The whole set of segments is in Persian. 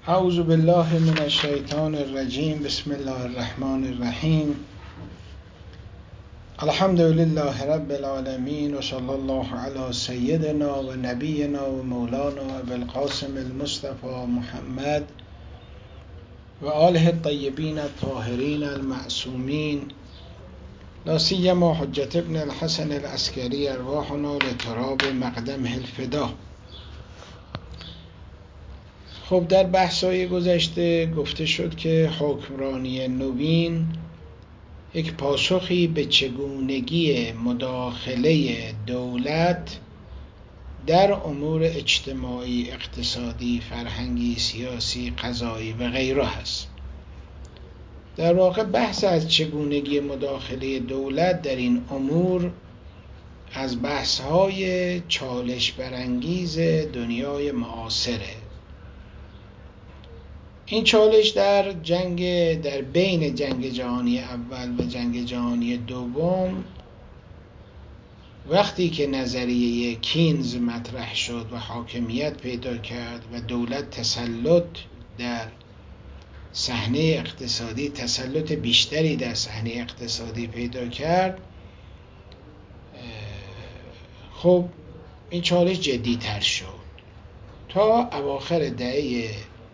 اعوذ بالله من الشیطان الرجیم. بسم الله الرحمن الرحیم. الحمد لله رب العالمین و صلی الله علی سیدنا و نبینا و مولانا ابوالقاسم المصطفى محمد و آله الطیبین الطاهرین المعصومین، لا سیما حجة ابن الحسن العسکری ارواحنا لتراب مقدمه الفدا. خب در بحث‌های گذشته گفته شد که حکمرانی نوین یک پاسخی به چگونگی مداخله دولت در امور اجتماعی، اقتصادی، فرهنگی، سیاسی، قضایی و غیره هست. در واقع بحث از چگونگی مداخله دولت در این امور از بحث‌های چالش برانگیز دنیای معاصره. این چالش در بین جنگ جهانی اول و جنگ جهانی دوم، وقتی که نظریه کینز مطرح شد و حاکمیت پیدا کرد و دولت تسلط بیشتری در صحنه اقتصادی پیدا کرد، خب این چالش جدی‌تر شد تا اواخر دهه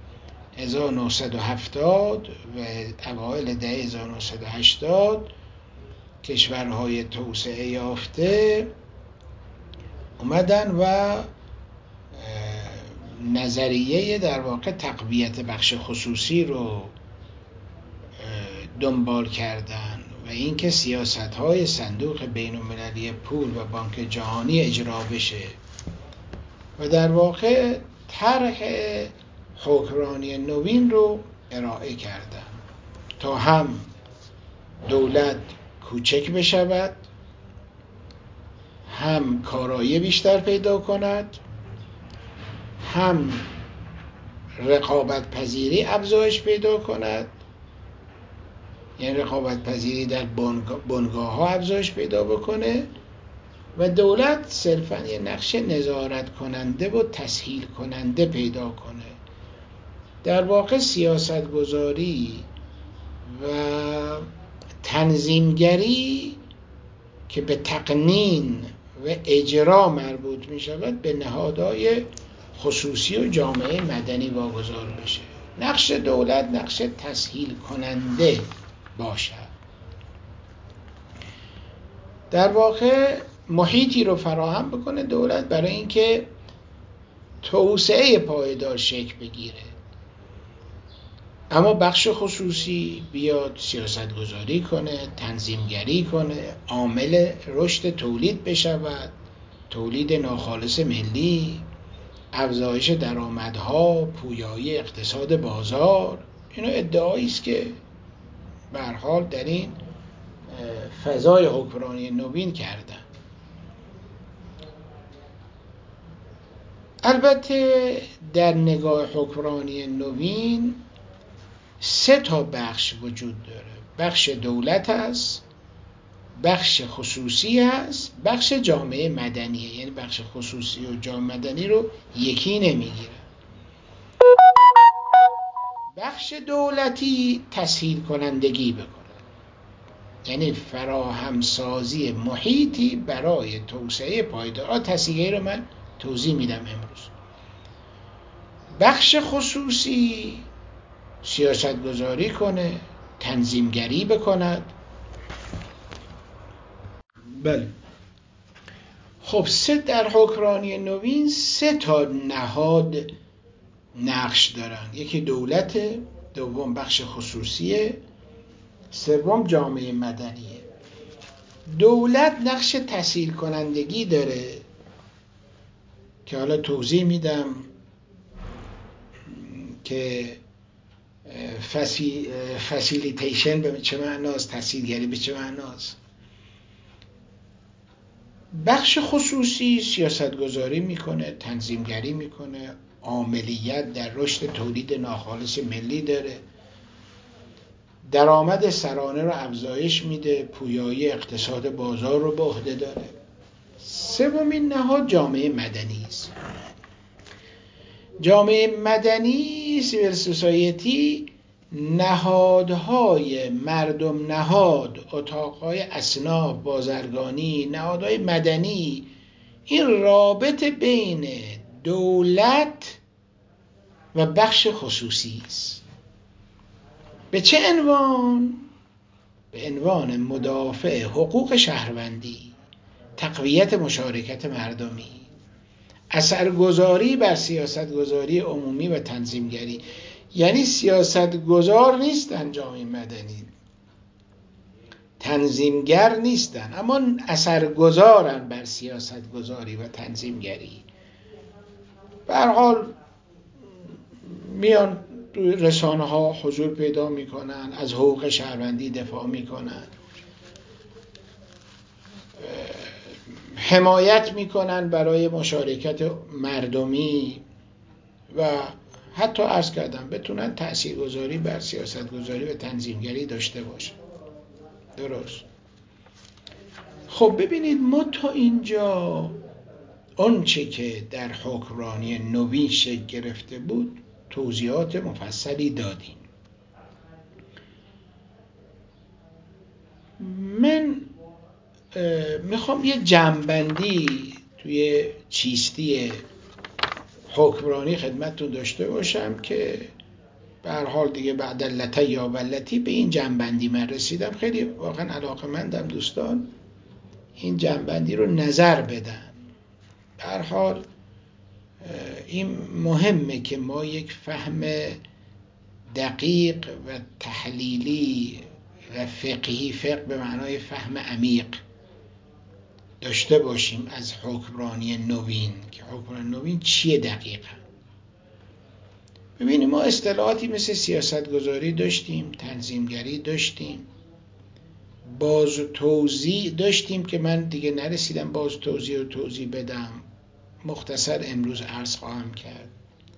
1970 و اوایل دهه 1980 کشورهای توسعه یافته اومدن و نظریه در واقع تقویت بخش خصوصی رو دنبال کردن و اینکه سیاست‌های صندوق بین‌المللی پول و بانک جهانی اجرا بشه و در واقع طرح حکمرانی نوین رو ارائه کردن تا هم دولت کوچک بشود، هم کارایی بیشتر پیدا کند، هم رقابت پذیری افزایش پیدا کند، یعنی رقابت پذیری در بنگاه ها افزایش پیدا بکنه و دولت صرفاً یه نقش نظارت کننده و تسهیل کننده پیدا کنه. در واقع سیاست گذاری و تنظیمگری که به تقنین و اجرا مربوط می شود به نهادهای خصوصی و جامعه مدنی واگذار بشه. نقش دولت نقش تسهیل کننده باشد. در واقع محیطی رو فراهم بکنه دولت برای اینکه توسعه پایدار شکل بگیره، اما بخش خصوصی بیاد سیاست گذاری کنه، تنظیمگری کنه، عامل رشد تولید بشود، تولید ناخالص ملی، افزایش درآمدها، پویایی اقتصاد بازار. اینو ادعایی است که به هر حال در این فضای حکمرانی نوین کردن. البته در نگاه حکمرانی نوین 3 بخش وجود داره. بخش دولت هست، بخش خصوصی هست، بخش جامعه مدنیه. یعنی بخش خصوصی و جامعه مدنی رو یکی نمیگیره. بخش دولتی تسهیل کنندگی بکنه، یعنی فراهمسازی محیطی برای توسعه پایدار. تسهیلی رو من توضیح میدم امروز. بخش خصوصی سیاست گذاری کنه، تنظیمگری بکند. بله. خب در حکمرانی نوین 3 نهاد نقش دارن. یکی دولت، دوم بخش خصوصیه، سوم جامعه مدنیه. دولت نقش تسهیل کنندگی داره که حالا توضیح میدم که فسیلیتیشن به چه معناست، تسهیلگری به چه معناست. بخش خصوصی سیاست گذاری میکنه، تنظیمگری میکنه، عاملیت در رشد تولید ناخالص ملی داره، درآمد سرانه رو افزایش میده، پویایی اقتصاد بازار رو به عهده داره. سومین نهاد جامعه مدنی است. جامعه مدنی میگی سیویل سوسایتی نهادهای مردم نهاد، اتاقهای اصناف، بازرگانی، نهادهای مدنی، این رابطه بین دولت و بخش خصوصی است. به چه عنوان؟ به عنوان مدافع حقوق شهروندی، تقویت مشارکت مردمی، اثرگذاری بر سیاستگذاری عمومی و تنظیمگری. یعنی سیاستگذار نیستن جامعه مدنی، تنظیمگر نیستن، اما اثرگذارن بر سیاستگذاری و تنظیمگری. به هر حال میان تو رسانه ها حضور پیدا میکنن، از حقوق شهروندی دفاع میکنن، حمایت میکنن برای مشارکت مردمی و حتی عرض کردم بتونن تاثیرگذاری بر سیاستگذاری و تنظیمگری داشته باشن. درست. خب ببینید ما تا اینجا آنچه که در حکمرانی نوین شکل گرفته بود توضیحات مفصلی دادیم. من میخوام یه جمع‌بندی توی چیستی حکمرانی خدمتتون داشته باشم که به هر حال دیگه بعد لته یا ولتی به این جمع‌بندی من رسیدم. خیلی واقعا علاقه‌مندم دوستان این جمع‌بندی رو نظر بدن. به هر حال این مهمه که ما یک فهم دقیق و تحلیلی و فقهی، فقه به معنای فهم عمیق، داشته باشیم از حکمرانی نوین. که حکمرانی نوین چیه دقیقا؟ ببینیم ما اصطلاحاتی مثل سیاستگذاری داشتیم، تنظیمگری داشتیم، باز توزیع داشتیم که من دیگه نرسیدم باز توضیح بدم، مختصر امروز عرض خواهم کرد.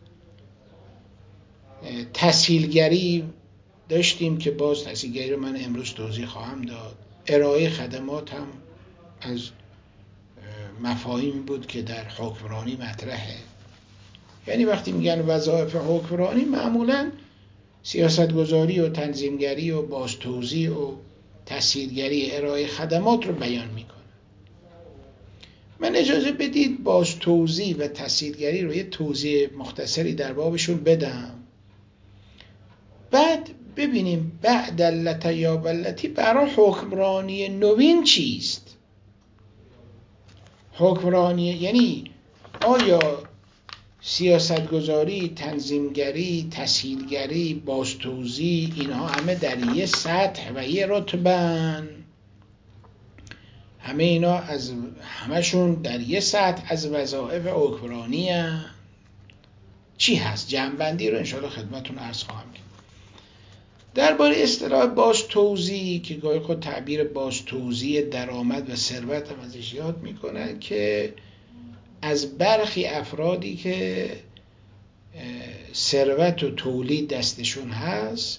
تسهیلگری داشتیم که باز تسهیلگری رو من امروز توضیح خواهم داد. ارائه خدمات هم از مفاهیمی بود که در حکمرانی مطرحه. یعنی وقتی میگن وظایف حکمرانی معمولاً سیاستگذاری و تنظیمگری و بازتوزیع و تسهیلگری، ارائه خدمات رو بیان میکنه. من اجازه بدید بازتوزیع و تسهیلگری رو یه توضیح مختصری در بابشون بدم، بعد ببینیم بعد لته یا ولتی برای حکمرانی نوین چیست. حکمرانی یعنی آیا سیاستگذاری، تنظیمگری، تسهیلگری، بازتوزیع اینها همه در یه سطح و یه رتبه‌اند؟ همه اینا همشون در یه سطح از وظایف حکمرانی هستند؟ چی هست؟ جمع‌بندی رو انشاءالله خدمتتون عرض خواهم کرد. درباره اصطلاح بازتوزیع که گاهی خود تعبیر بازتوزیع درآمد و ثروت هم ازش یاد میکنن، که از برخی افرادی که ثروت و تولید دستشون هست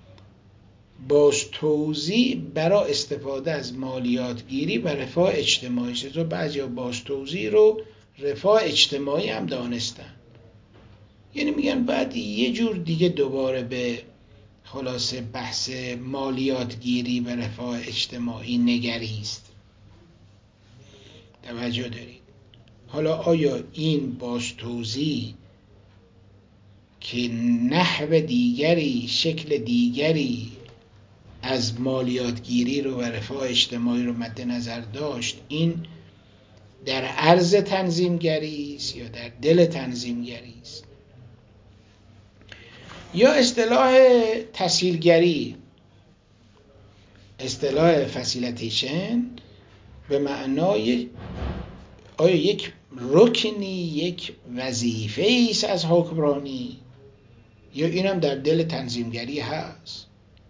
بازتوزیع برای استفاده از مالیات گیری و رفاه اجتماعی. چطور بعضیا بازتوزیع رو رفاه اجتماعی هم دانستن، یعنی میگن بعد یه جور دیگه دوباره به خلاصه بحث مالیات گیری و رفاه اجتماعی نگریست. توجه دارید؟ حالا آیا این بازتوزیع که نحو دیگری، شکل دیگری از مالیات گیری رو و رفاه اجتماعی رو مد نظر داشت، این در عرض تنظیمگری است یا در دل تنظیمگری است؟ یا اصطلاح تسهیلگری، اصطلاح فسیلیتیشن به معنای آیا یک رکنی، یک وظیفه است از حکمرانی، یا اینم در دل تنظیمگری هست؟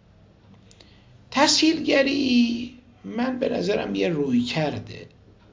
تسهیلگری من به نظرم یه روی کرده،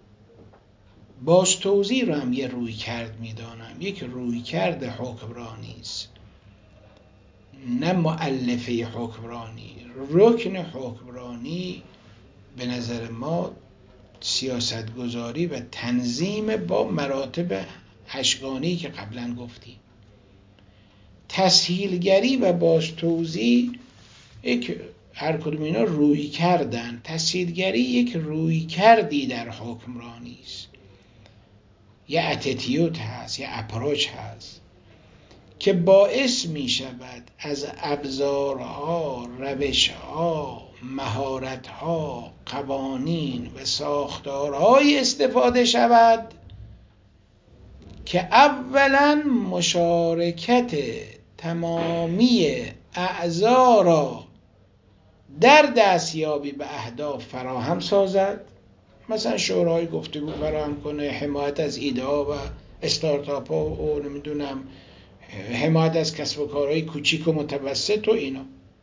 بازتوزیع رو هم یه روی کرد میدانم، یک روی کرده حکمرانی است، نه مؤلفه حکمرانی. رکن حکمرانی به نظر ما سیاستگذاری و تنظیم با مراتب 8 گانه‌ای که قبلا گفتیم. تسهیلگری و باز توزیع هر کدوم اینا روی کردن. تسهیلگری یک روی کردی در حکمرانی است، یه اتیتیود هست، یه اپروچ هست که باعث می شود از ابزارها، روشها، مهارتها، قوانین و ساختارهای استفاده شود که اولا مشارکت تمامی اعضا را در دستیابی به اهداف فراهم سازد. مثلا شورای گفتگو فراهم کنه، حمایت از ایده ها و استارتاپ ها و نمیدونم حمایت از کسب و کارهای کوچیک و متوسط و اینا.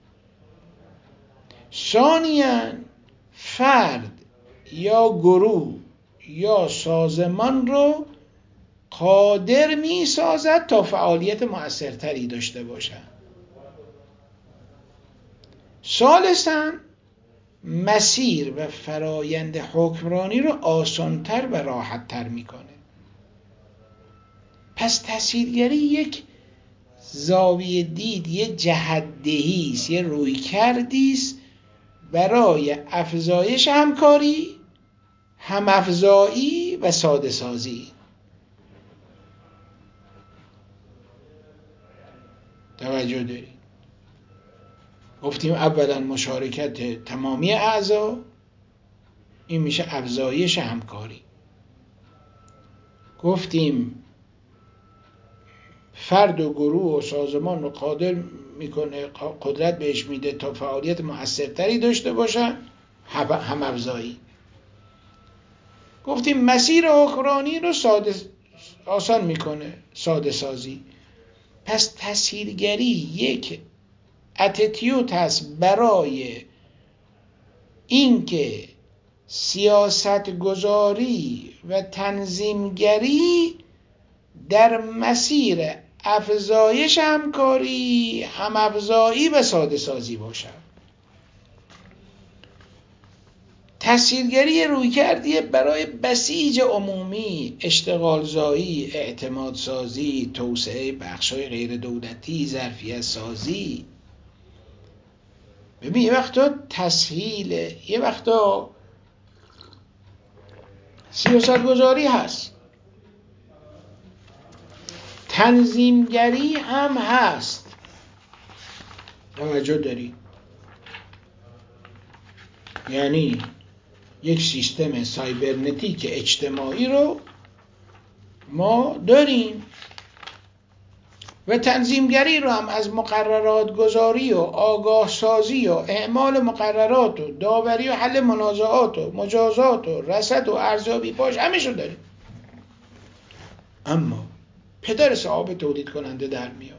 ثانیاً فرد یا گروه یا سازمان رو قادر می سازد تا فعالیت مؤثرتری داشته باشد. ثالثاً مسیر و فرایند حکمرانی رو آسانتر و راحتتر میکنه. پس تسهیلگری یک زاویه دید، یه جهت‌دهی است، یه رویکردی است برای افزایش همکاری، هم‌افزایی و ساده سازی. توجه دارید؟ گفتیم اولا مشارکت تمامی اعضا، این میشه افزایش همکاری. گفتیم فرد و گروه و سازمان رو قادر میکنه، قدرت بهش میده تا فعالیت مؤثرتری داشته باشن، هم افزایی. گفتیم مسیر حکمرانی رو آسان میکنه، ساده سازی. پس تسهیلگری یک اتیتیود هست برای اینکه سیاست گذاری و تنظیمگری در مسیر افزایش همکاری، هم‌افزایی و ساده سازی باشد. تسهیلگری رویکردی برای بسیج عمومی، اشتغال زایی، اعتماد سازی، توسعه بخش‌های غیر دولتی، ظرفیت سازی. ببین یه وقتا تسهیل، یه وقتا سیاست گذاری هست، تنظیمگری هم هست. توجه داری؟ یعنی یک سیستم سایبرنتیک اجتماعی رو ما داریم و تنظیمگری رو هم از مقررات گذاری و آگاه سازی و اعمال مقررات و داوری و حل منازعات و مجازات و رصد و ارزیابی پاش همشو داریم. اما پدر صاحب تولید کننده در میاد.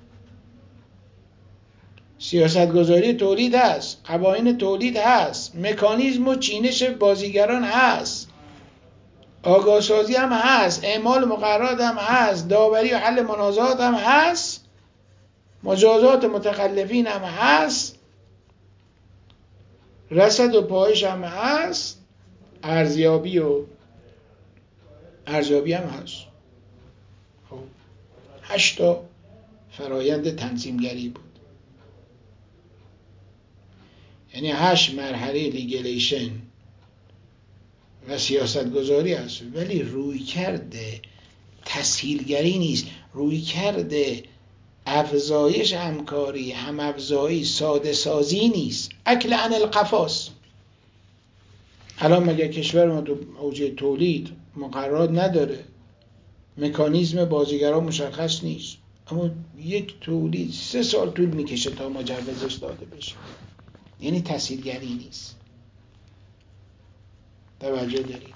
سیاست گذاری تولید هست، قوانین تولید هست، مکانیزم و چینش بازیگران هست، آگاه سازی هم هست، اعمال مقررات هم هست، داوری و حل منازعات هم هست، مجازات متخلفین هم هست، رصد و پایش هم هست، ارزیابی هم هست. خب 8 تا فرایند تنظیمگری بود. یعنی 8 مرحله لیگلیشن و سیاست گذاری هست، ولی روی کرده تسهیلگری نیست، روی کرده افزایش همکاری، هم افزایی، ساده سازی نیست، اکل عن القفاست. الان مگه کشور ما تو اوج تولید مقررات نداره، مکانیزم بازیگران مشخص نیست، اما یک تولید 3 سال طول میکشه تا مجوزش داده بشه. یعنی تسهیلگری نیست. توجه دارید؟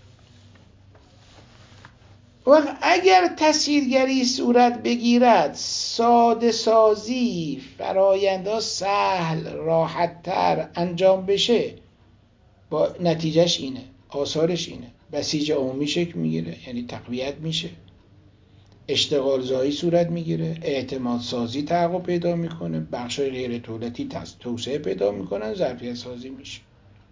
و اگر تسهیلگری صورت بگیرد، ساده سازی، فرآیندها سهل، راحت‌تر انجام بشه، با نتیجهش اینه، آثارش اینه، بسیج عمومی شکل میگیره، یعنی تقویت میشه، اشتغال زایی صورت میگیره، اعتماد سازی تحقق پیدا میکنه، بخشای غیر دولتی توسعه پیدا میکنن، ظرفیت سازی میشه.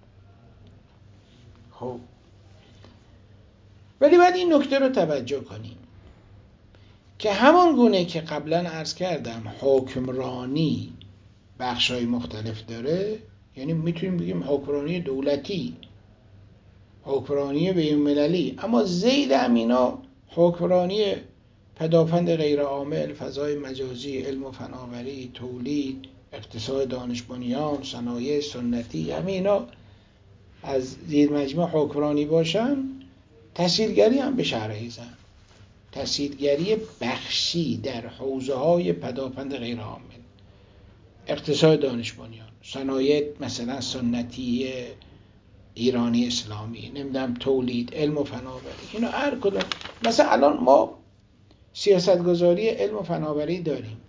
خب ولی باید این نکته رو توجه کنیم، که همون گونه که قبلا عرض کردم حکمرانی بخشای مختلف داره، یعنی میتونیم بگیم حکمرانی دولتی، حکمرانی بین‌المللی، اما زید همینا حکمرانی پدافند غیر عامل، فضای مجازی، علم و فناوری، تولید، اقتصاد دانش بنیان، صنایع سنتی، همینا از زیر مجموعه حکمرانی باشن. تسهیلگری هم به شرحیزن، تسهیلگری بخشی در حوزه های پدافند غیر عامل، اقتصاد دانش بنیان، صنایع مثلا سنتی ایرانی اسلامی، نمیدونم تولید، علم و فناوری، اینا هر کدوم. مثلا الان ما سیاستگذاری علم و فناوری داریم،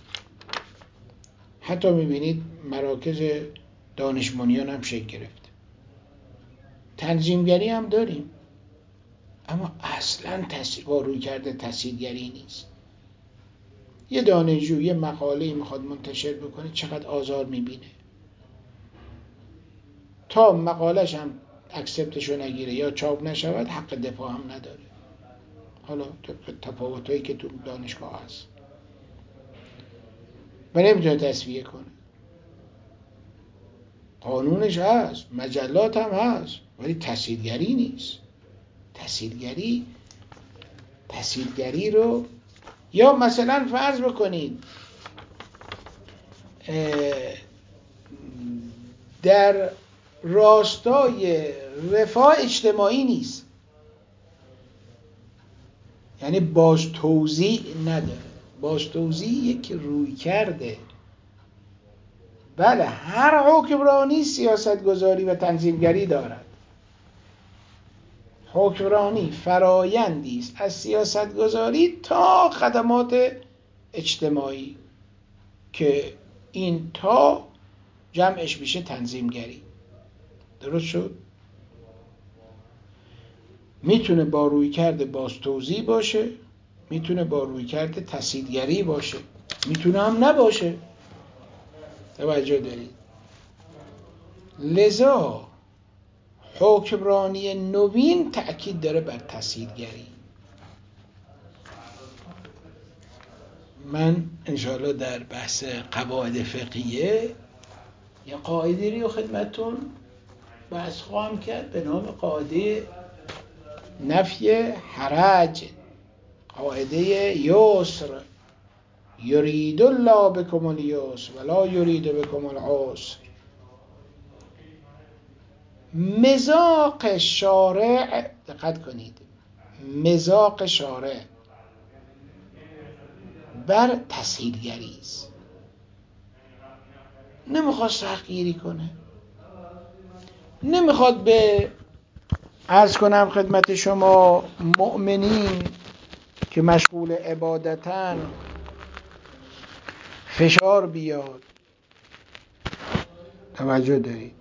حتی میبینید مراکز دانش بنیان هم شکل گرفته، تنظیمگری هم داریم، اما اصلا با روی کرده تسهیلگری نیست. یه دانشجو یه مقاله میخواد منتشر بکنه، چقدر آزار میبینه، تا مقالش هم اکسپتشو نگیره یا چاپ نشود حق دفاع هم نداره. حالا تفاوتایی که تو دانشگاه هست و نمیتونه تصفیه کنه، قانونش هست، مجلات هم هست، ولی تسهیلگری نیست. تسهیلگری رو، یا مثلا فرض بکنید در راستای رفاه اجتماعی نیست، یعنی باز توزیع نداره. باز توزیع یک روی کرده. بله، هر حکمرانی سیاستگذاری و تنظیمگری دارد. حکمرانی فرایندی است از سیاستگذاری تا خدمات اجتماعی که این تا جمعش میشه تنظیمگری. درست شد؟ میتونه با رویکرد باز توزیع باشه، میتونه با رویکرد تسهیلگری باشه، میتونه هم نباشه. توجه دارید؟ لذا حکمرانی نوین تأکید داره بر تسهیلگری. من انشاءالله در بحث قواعد فقهیه یه قاعده رو خدمتون بحث خواهم کرد به نام قاعده نفی حرج، قاعده یسر، یرید الله بکم الیسر ولا یرید بکم العسر. مذاق شارع، دقت کنید، مذاق شارع بر تسهیلگری است. نمیخواد سختگیری کنه، نمیخواد به عرض کنم خدمت شما مؤمنین که مشغول عبادتن فشار بیاد. توجه دارید؟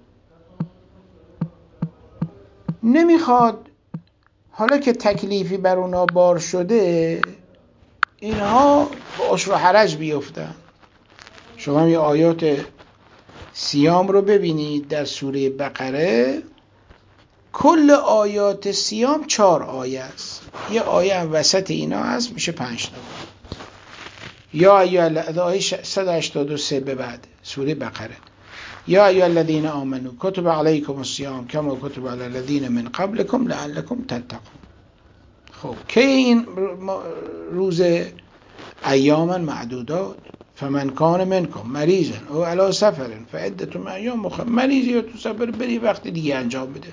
نمیخواد حالا که تکلیفی بر اونا بار شده اینها به عسر و حرج بیفتن. شما یه آیات صیام رو ببینید در سوره بقره، کل آیات صیام 4 آیه است، یه آیه وسط اینا هست میشه 5 تا. یا آیه 183 به بعد سوره بقره، یا ایها الذین آمنوا کتب علیکم الصیام کما کتب علی الذین من قبلکم لعلکم تتقون. خب که این روز ایاما معدودات، فمن کان منکم مریضا او علی سفر فعدة من ایام اخر. مریضی یا تو سفر بری وقت دیگه انجام بده.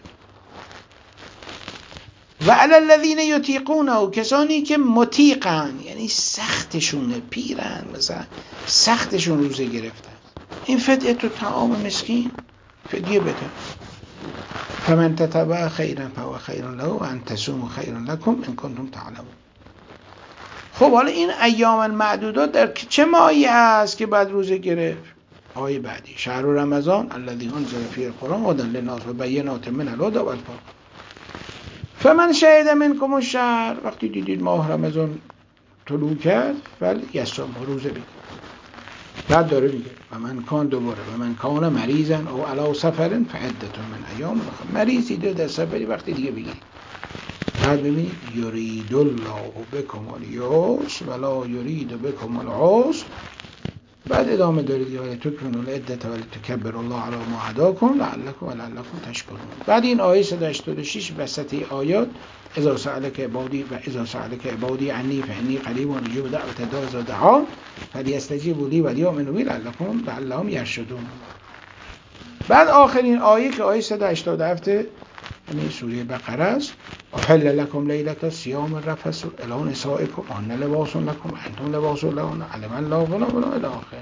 و علی الذین یطیقونه، کسانی که مطیقن یعنی سختشونه، پیرن مثلا سختشون روزه گرفتن، این فدیه تو طعام مسکین، فدیه بده. فمن تطوع خیرا فهو خیر له و ان تصوموا خیر لکم ان کنتم تعلمون. خب حالا این ایام معدودات در چه ماهی هست که بعد روزه گرفت؟ آیه بعدی شهر رمضان الذی انزل فیه القرآن هدی للناس و بینات من الهدی والفرقان. فمن شهد منکم الشهر، وقتی دیدید ماه رمضان طلوع کرد فلیصم، روزه بگیر. بعد داره میگه و من کان دوباره و من کان مریضا او علی سفر فعدة من ایام اخر. مریضی در سفری وقتی دیگه بگیرید. بعد ببینید یرید الله بکم الیسر ولا یرید بکم العسر. بعد ادامه دارید ولی تکملوا العدة ولی تکبروا الله علی ما هداکم لعلکم تشکرون. بعد این آیه 186 وسط آیات اذا سألك عبادی و اذا سألك عبادی عنی فانی قریب اجیب دعوة الداع اذا دعان فلیستجیبوا لی ولیؤمنوا بی لعلهم یرشدون. بعد آخرین آیه که آیه 187 یعنی سوره بقره است، احل لکم لیلة الصیام الرفث الی نسائکم هن لباس لکم انتم لباس لهن علم الله فلان الی آخر.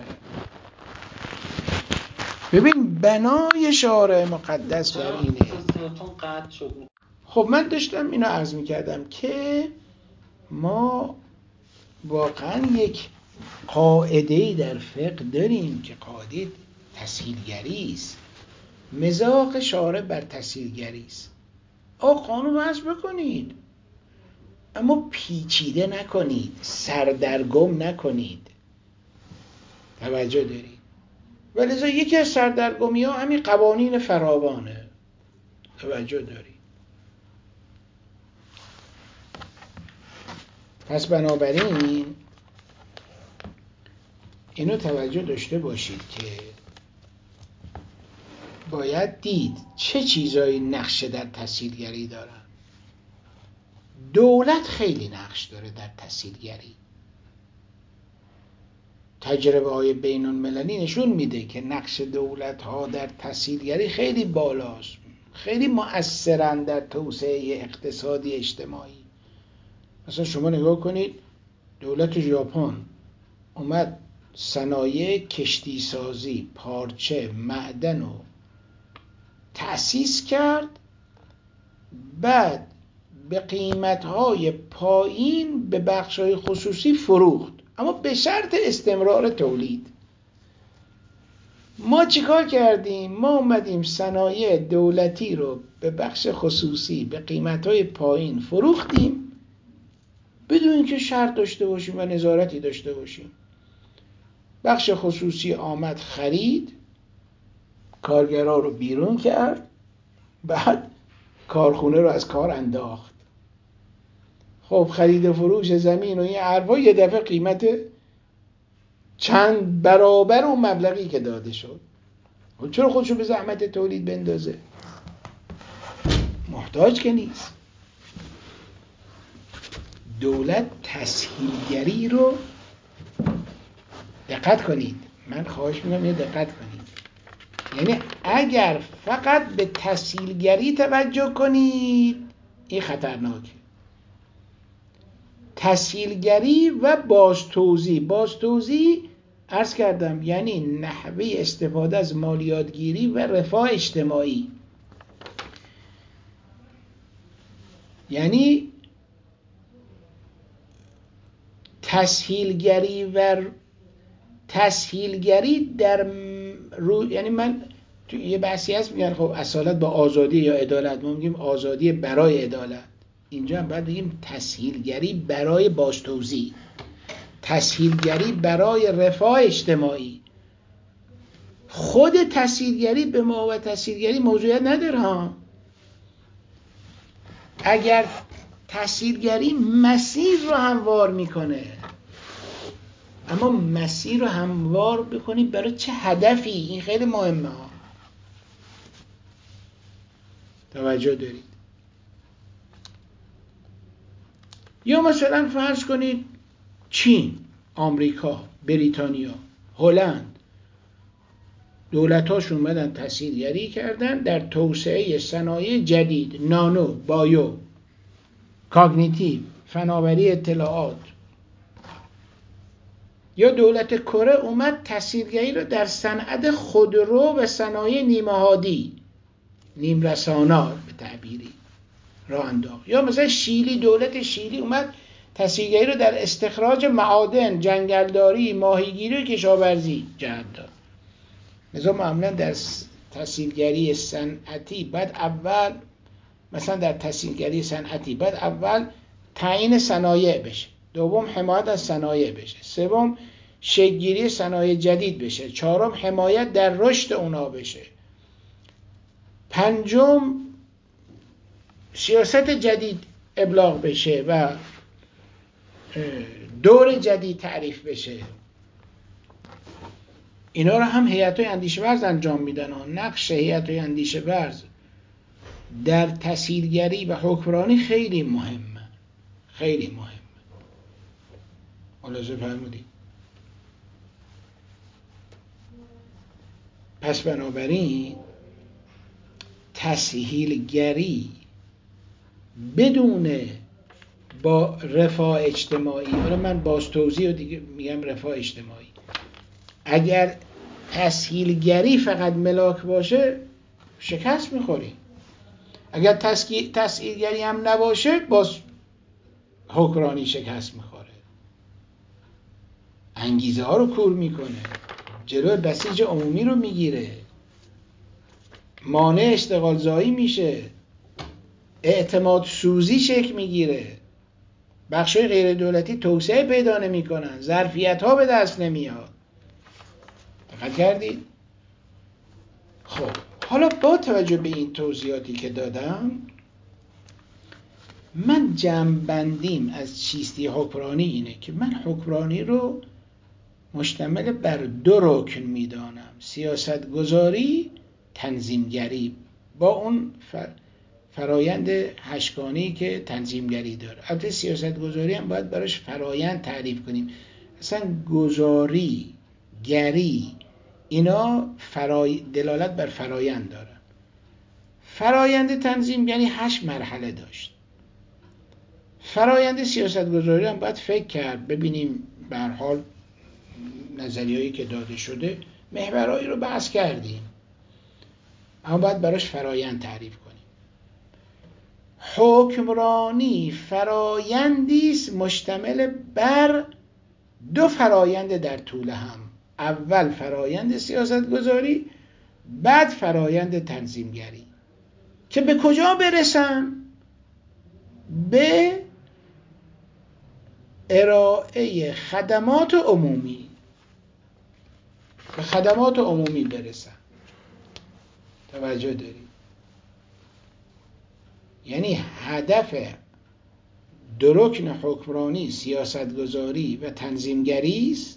ببین بنای شارع مقدس بر اینه. خب من داشتم اینو عرض میکردم که ما واقعا یک قاعده‌ای در فقه داریم که قاعده تسهیلگری است. مذاق شارع بر تسهیلگری است. قانون وضع بکنید اما پیچیده نکنید، سردرگم نکنید. توجه دارید؟ ولذا یکی از سردرگمی ها همین قوانین فراوانه. توجه دارید؟ پس بنابراین اینو توجه داشته باشید که باید دید چه چیزایی نقش در تسهیلگری دارن. دولت خیلی نقش داره در تسهیلگری. تجربه های بین المللی نشون میده که نقش دولت ها در تسهیلگری خیلی بالاست، خیلی مؤثرن در توسعه اقتصادی اجتماعی. مثلا شما نگاه کنید دولت ژاپن اومد صنایع کشتی سازی، پارچه، معدن رو تأسیس کرد، بعد به قیمت‌های پایین به بخش‌های خصوصی فروخت، اما به شرط استمرار تولید. ما چیکار کردیم؟ ما اومدیم صنایع دولتی رو به بخش خصوصی به قیمت‌های پایین فروختیم بدون اینکه شرط داشته باشیم و نظارتی داشته باشیم. بخش خصوصی آمد خرید، کارگرها رو بیرون کرد، بعد کارخونه رو از کار انداخت. خب خرید و فروش زمین و این حرفا یه دفعه قیمت چند برابر اون مبلغی که داده شد. چرا خودشو به زحمت تولید بندازه؟ محتاج که نیست. دولت تسهیلگری رو دقت کنید، من خواهش میکنم یه دقت کنید. یعنی اگر فقط به تسهیلگری توجه کنید این خطرناکه. تسهیلگری و بازتوزیع عرض کردم یعنی نحوه استفاده از مالیاتگیری و رفاه اجتماعی. یعنی تسهیلگری در یعنی من تو یه بحثی هست میگن خب اصالت با آزادی یا عدالت، ما میگیم آزادی برای عدالت. اینجا هم باید بگیم تسهیلگری برای بازتوزیع، تسهیلگری برای رفاه اجتماعی. خود تسهیلگری به ما و تسهیلگری موضوعیت نداره ها. اگر تسهیلگری مسیر رو هموار میکنه، اما مسیر رو هموار بکنید برای چه هدفی؟ این خیلی مهمه ها. توجه دارید؟ یا مثلا فرض کنید چین، آمریکا، بریتانیا، هلند دولت‌هاشون اومدن تسهیلگری کردن در توسعه صنایع جدید، نانو، بایو، کاگنیتیو، فناوری اطلاعات. یا دولت کره اومد تسهیلگری رو در صنعت خودرو و صنایع نیمه‌هادی، نیم رسانا به تعبیری راه انداخت. یا مثلا شیلی، دولت شیلی اومد تسهیلگری رو در استخراج معادن، جنگلداری، ماهیگیری و کشاورزی جهت داد. لذا معمولا در تسهیلگری صنعتی بعد اول مثلا در تسهیلگری صنعتی بعد اول تعیین صنایع بشه، دوم حمایت از صنایع بشه، سوم شکل‌گیری صنایع جدید بشه، چهارم حمایت در رشد اونا بشه، پنجم سیاست جدید ابلاغ بشه و دور جدید تعریف بشه، اینا رو هم هیئت‌های اندیشه ورز انجام میدن و نقش هیئت‌های اندیشه ورز در تسهیلگری و حکمرانی خیلی مهمه، خیلی مهمه. ملاحظه فرمودید؟ پس بنابراین تسهیلگری بدون با رفاه اجتماعی، حالا من باز توضیح و دیگه میگم رفاه اجتماعی، اگر تسهیلگری فقط ملاک باشه شکست میخوریم. اگر تسهیلگری هم نباشه باز حکمرانی شکست میخوره، انگیزه ها رو کور میکنه، جلوی بسیج عمومی رو میگیره، مانع اشتغال زایی میشه، اعتماد سوزی شکل میگیره، بخشای غیر دولتی توسعه پیدا نمیکنن، ظرفیت ها به دست نمیاد. دقت کردید؟ خب حالا با توجه به این توضیحاتی که دادم، من جمع‌بندیم از چیستی حکمرانی اینه که من حکمرانی رو مشتمل بر دو رکن میدانم: سیاستگذاری، تنظیمگری، با اون فرایند هشتگانه‌ای که تنظیمگری داره. البته سیاستگذاری هم باید براش فرایند تعریف کنیم، اصلا گذاری، گری، اینا دلالت بر فرایند دارن. فرایند تنظیمگری 8 مرحله داشت. فرایند سیاستگذاری هم باید فکر کرد، ببینیم به هر حال نظریه‌ای که داده شده محورایی رو بحث کردیم، اما باید براش فرایند تعریف کنیم. حکمرانی فرایندی است مشتمل بر دو فرایند در طول هم: اول فرایند سیاستگذاری، بعد فرایند تنظیمگری، که به کجا برسن؟ به ارائه خدمات عمومی، به خدمات عمومی برسن. توجه دارید؟ یعنی هدف دو رکن حکمرانی، سیاستگذاری و تنظیمگری است،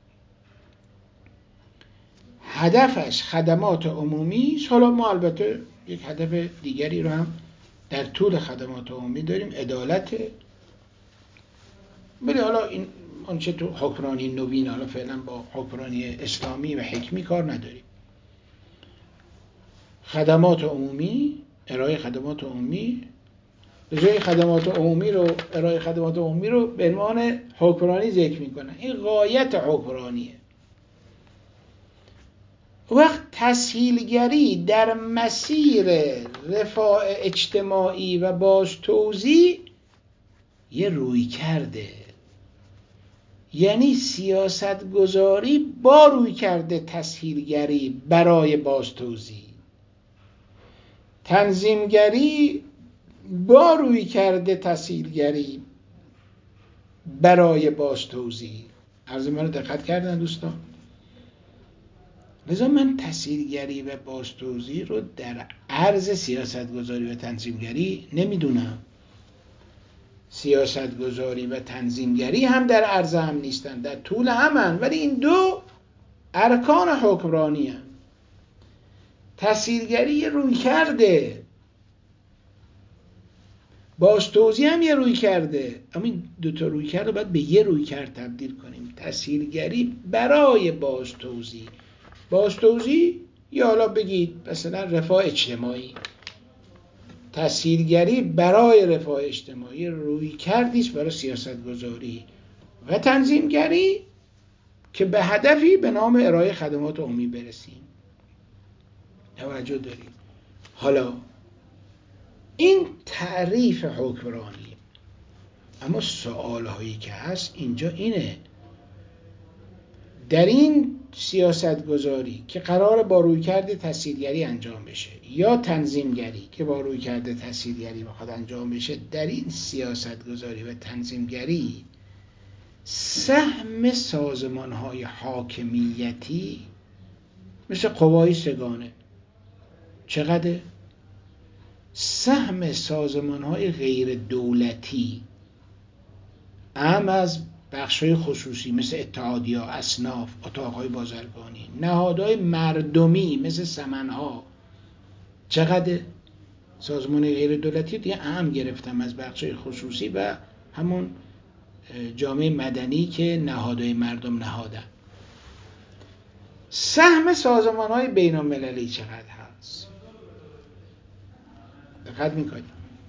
هدفش خدمات عمومی است. حالا ما البته یک هدف دیگری رو هم در طول خدمات عمومی داریم، عدالت. ولی حالا این آنچه تو حکمرانی نوین، حالا فعلا با حکمرانی اسلامی و حکمی کار نداریم. خدمات عمومی، ارائه خدمات عمومی، به جای خدمات عمومی رو، ارائه خدمات عمومی رو به عنوان حکمرانی ذکر میکنن. این غایت حکمرانیه. وقت تسهیلگری در مسیر رفاه اجتماعی و باز توزیع یه روی کرده، یعنی سیاست گذاری با روی کرده تسهیلگری برای باز توزیع، تنظیمگری با روی کرده تسهیلگری برای باز توزیع. عرض من رو دقت کردن دوستان؟ لذا من تسهیلگری و باز توزیع رو در عرض سیاست گذاری و تنظیمگری نمیدونم. سیاست گذاری و تنظیمگری هم در عرض هم نیستن، در طول همن، ولی این دو ارکان حکمرانی هم. تسهیلگری یه روی کرده، باز توزیع هم یه روی کرده، اما این دوتا روی کرده رو باید به یه روی کرد تبدیل کنیم: تسهیلگری برای باز توزیع. باز توزیع یا حالا بگید مثلا رفاه اجتماعی، تسهیلگری برای رفاه اجتماعی روی کردیش برای سیاست گذاری و تنظیمگری که به هدفی به نام ارائه خدمات عمومی برسیم. توجه دارید؟ حالا این تعریف حکمرانی، اما سوال هایی که هست اینجا اینه: در این سیاست گذاری که قرار با رویکرد تسهیلگری انجام بشه یا تنظیمگری که با رویکرد تسهیلگری بخواد انجام بشه، در این سیاست گذاری و تنظیمگری سهم سازمان های حاکمیتی مثل قوای سگانه چقدر؟ سهم سازمان‌های غیر دولتی اهم از بخش‌های خصوصی مثل اتحادیه‌ها، اصناف، اتاق‌های بازرگانی، نهادهای مردمی مثل سمن‌ها، چقدر سازمان غیر دولتی دیگه اهم گرفتم از بخش‌های خصوصی و همون جامعه مدنی که نهادهای مردم نهادن. سهم سازمان‌های بین‌المللی چقدر هست؟ دقت می‌کنید.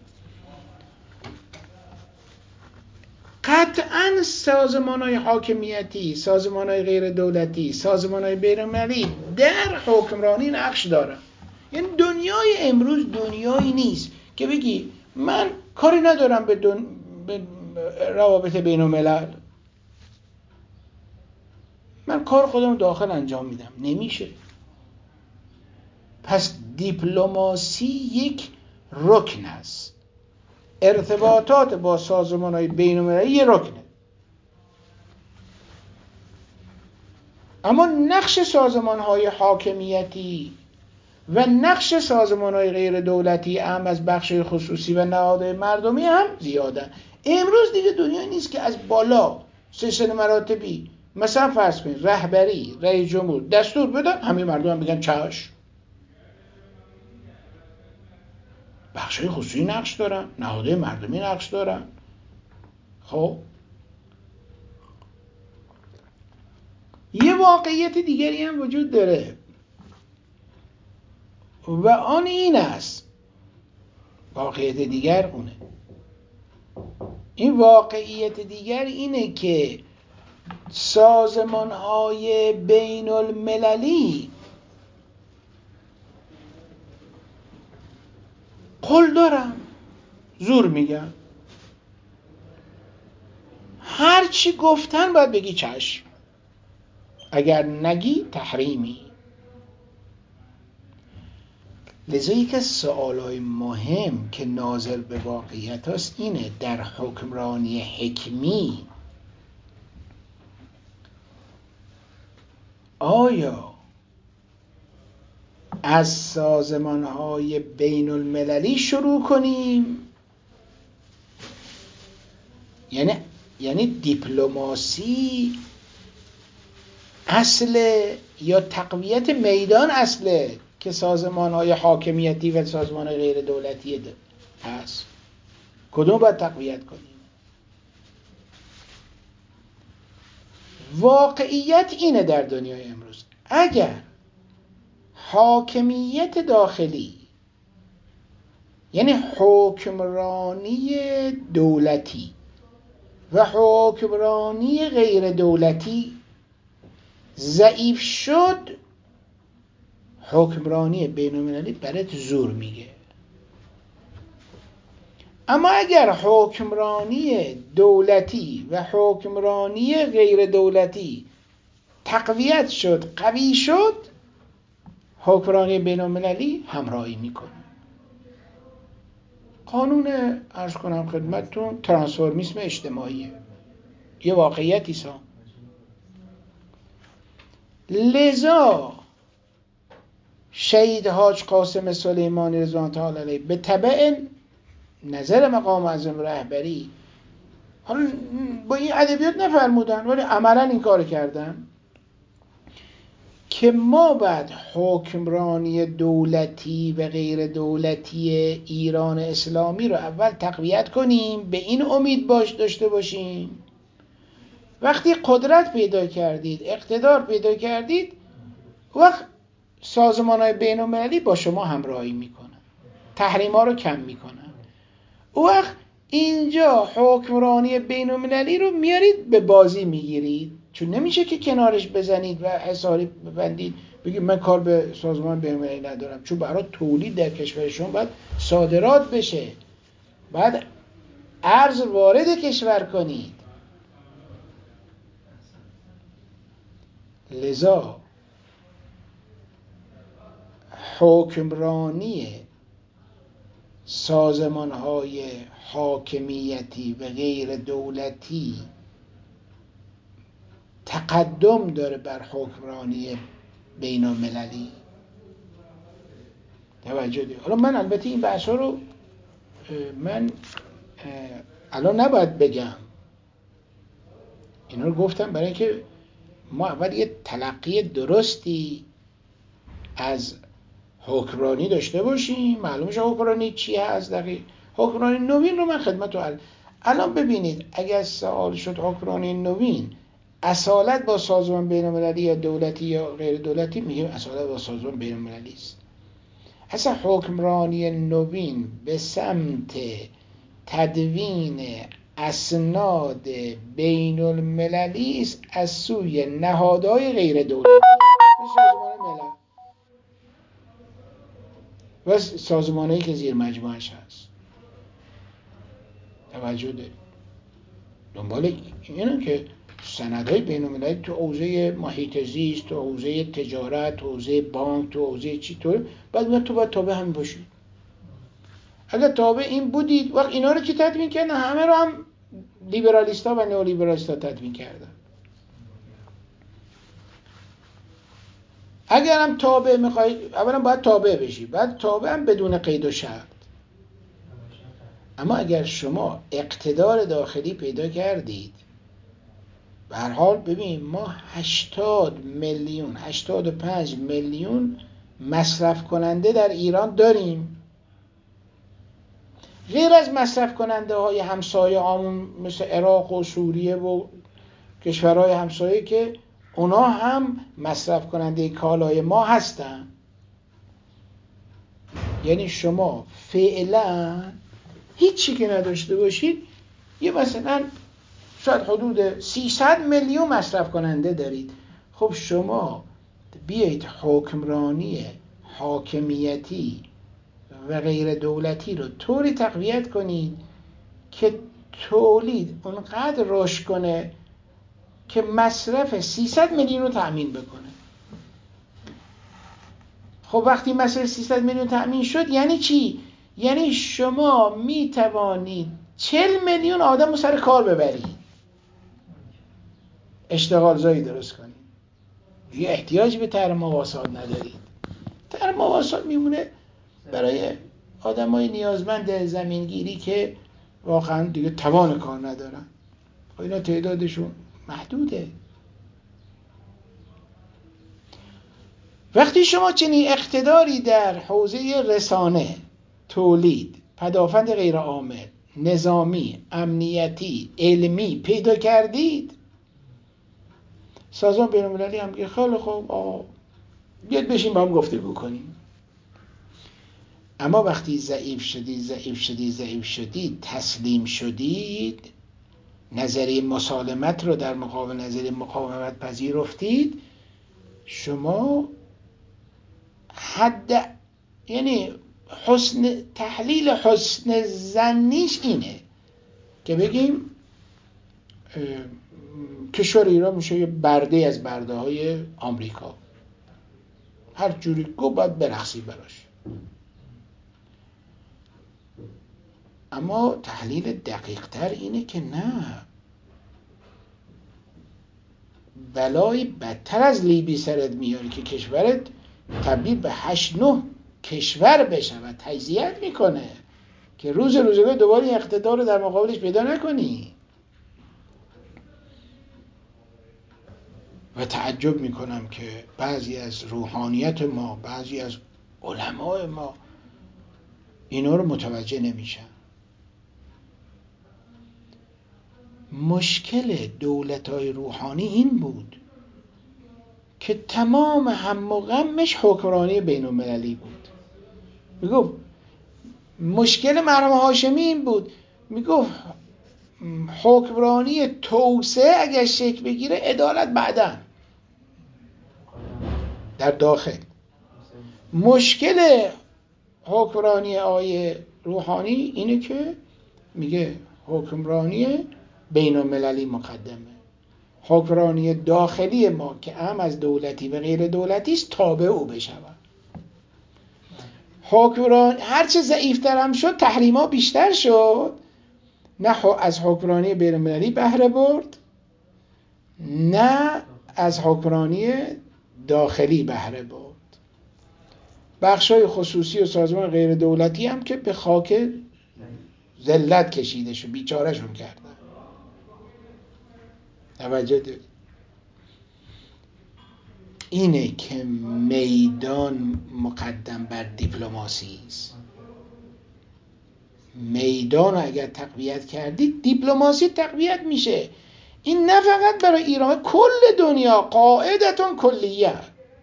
قطعاً سازمان‌های حاکمیتی، سازمان‌های غیر دولتی، سازمان‌های بین‌المللی در حکمرانی نقش دارن. یعنی دنیای امروز دنیایی نیست که بگی من کاری ندارم به روابط بین‌الملل، من کار خودم داخل انجام میدم. نمیشه. پس دیپلماسی یک رکن است. ارتباطات با سازمان‌های بین‌المللی یک رکنه. اما نقش سازمان‌های حاکمیتی و نقش سازمان‌های غیر دولتی هم از بخش خصوصی و نهادهای مردمی هم زیادن. امروز دیگه دنیا نیست که از بالا سلسله مراتبی مثلا فرض کنید رهبری، رئیس جمهور دستور بدن همه مردم هم بگن چشم. بخش‌های خصوصی نقش دارن، نهادهای مردمی نقش دارن. خب یه واقعیت دیگری هم وجود داره و آن این است، واقعیت دیگر اونه. این واقعیت دیگر اینه که سازمان‌های بین المللی قول دارن، زور میگن، هر چی گفتن باید بگی چشم، اگر نگی تحریمی. لذا یک از سوالای مهم که ناظر به واقعیت هست اینه، در حکمرانی حکمی آیا از سازمان‌های بین المللی شروع کنیم؟ یعنی دیپلماسی اصل یا تقویت میدان اصله که سازمان‌های حاکمیتی و سازمان‌های غیر دولتی هست؟ کدوم باید تقویت کنیم؟ واقعیت اینه در دنیای امروز اگر حاکمیت داخلی یعنی حکمرانی دولتی و حکمرانی غیر دولتی ضعیف شد، حکمرانی بین‌المللی برات زور میگه. اما اگر حکمرانی دولتی و حکمرانی غیر دولتی تقویت شد، قوی شد، حکمرانی بین‌المللی همراهی میکنه. قانون عرض کنم خدمتتون ترانسفورمیسم اجتماعیه، یه واقعیتی سا. لذا شهید حاج قاسم سلیمانی رضوان تعالی علیه به تبع نظر مقام معظم رهبری، حالا با این ادبیات نفرمودن ولی عملا این کار کردن که ما بعد حکمرانی دولتی و غیر دولتی ایران اسلامی رو اول تقویت کنیم، به این امید داشته باشیم وقتی قدرت پیدا کردید، اقتدار پیدا کردید، وقت سازمان‌های بین‌المللی با شما همراهی میکنن، تحریم‌ها رو کم میکنن. وقت اینجا حکمرانی بین‌المللی رو میارید به بازی میگیرید، چون نمیشه که کنارش بزنید و حساری ببندید بگید من کار به سازمان بین‌المللی ندارم، چون برای تولید در کشور شما باید صادرات بشه، باید ارز وارد کشور کنید. لذا حکمرانی سازمان‌های حاکمیتی و غیر دولتی تقدم داره بر حکمرانی بین‌المللی. توجه دید. حالا من البته این بحثا رو من الان نباید بگم، اینا رو گفتم برای اینکه ما اول یه تلقی درستی از حکمرانی داشته باشیم، معلومه حکمرانی چی هست. دقیق حکمرانی نوین رو من خدمت الان ببینید، اگر سوال شد حکمرانی نوین اصالت با سازمان بین المللی یا دولتی یا غیر دولتی، میگیم اصالت با سازمان بین المللی است. اصلا حکمرانی نوین به سمت تدوین اسناد بین المللی است از سوی نهادهای غیر دولتی سازمان ملل و سازمانهایی که زیر مجموعش هست. توجه دارید؟ دنبال اینه که سندهای بین المللی تو حوزه محیط زیست، تو حوزه تجارت، تو حوزه بانک، تو حوزه چی طور، بعد تو باید تابع همین باشید. اگر تابع این بودید، وقت اینا رو که تدوین کردن، همه رو هم لیبرالیستا و نئولیبرالیستا تدوین کردن. اگر هم تابع میخواید، اولا باید تابع بشید، بعد تابع هم بدون قید و شرط. اما اگر شما اقتدار داخلی پیدا کردید، به هر حال ببین ما 80 میلیون 85 میلیون مصرف کننده در ایران داریم، غیر از مصرف کننده های همسایه هامون مثل عراق و سوریه و کشورهای همسایه که اونا هم مصرف کننده کالای ما هستن. یعنی شما فعلا هیچی که نداشته باشید، یه مثلا شاید حدود 300 میلیون مصرف کننده دارید. خب شما بیایید حکمرانی حاکمیتی و غیر دولتی رو طوری تقویت کنید که تولید اونقدر رشد کنه که مصرف 300 میلیون رو تأمین بکنه. خب وقتی مصرف 300 میلیون تأمین شد یعنی چی؟ یعنی شما می توانید 40 میلیون آدم رو سر کار ببرید، اشتغال زایی درست کنید. دیگه احتیاج به طرح مواسات ندارید. طرح مواسات میمونه برای آدمای نیازمند زمینگیری که واقعا دیگه توان کار ندارن. اینا تعدادشون محدوده. وقتی شما چنین اقتداری در حوزه رسانه، تولید، پدافند غیر عامل، نظامی، امنیتی، علمی پیدا کردید، سازمان بین المللی هم میگه خیلی خوب آقا بیاد بشین با هم گفتگو کنیم. اما وقتی ضعیف شدید، تسلیم شدید، نظریه مسالمت رو در مقابل نظریه مقاومت پذیرفتید، شما یعنی تحلیل حسن ظنیش اینه که بگیم کشور ایران میشه یه برده از برده های آمریکا، هر جوری باید برقصی براش. اما تحلیل دقیق تر اینه که نه، بلای بدتر از لیبی سرت میاری که کشورت تبدیل به 8-9 کشور بشه و تجزیت میکنه که روزگار دوباره اقتدار رو در مقابلش پیدا نکنی. و تعجب میکنم که بعضی از روحانیت ما، بعضی از علمای ما اینا رو متوجه نمیشن. مشکل دولت‌های روحانی این بود که تمام هم و غمش حکمرانی بین المللی بود. میگفت مشکل مرحوم هاشمی این بود، میگفت حکمرانی توسعه اگر شکل بگیره عدالت بعداً در داخل. مشکل حکمرانی آقای روحانی اینه که میگه حکمرانی بین المللی مقدمه، حکمرانی داخلی ما که هم از دولتی و غیر دولتی است تابع او بشود. حکمران هرچه ضعیفتر هم شد تحریما بیشتر شد، نه از حکمرانی بین المللی بهره برد نه از حکمرانی داخلی بهره برد. بخشای خصوصی و سازمان غیر دولتی هم که به خاک ذلت کشیده شد، بیچارهشون کردن. توجه دارید؟ اینه که میدان مقدم بر دیپلماسی است. میدان رو اگر تقویت کردید دیپلماسی تقویت میشه. این نه فقط برای ایران، کل دنیا قاعدتون کلیه.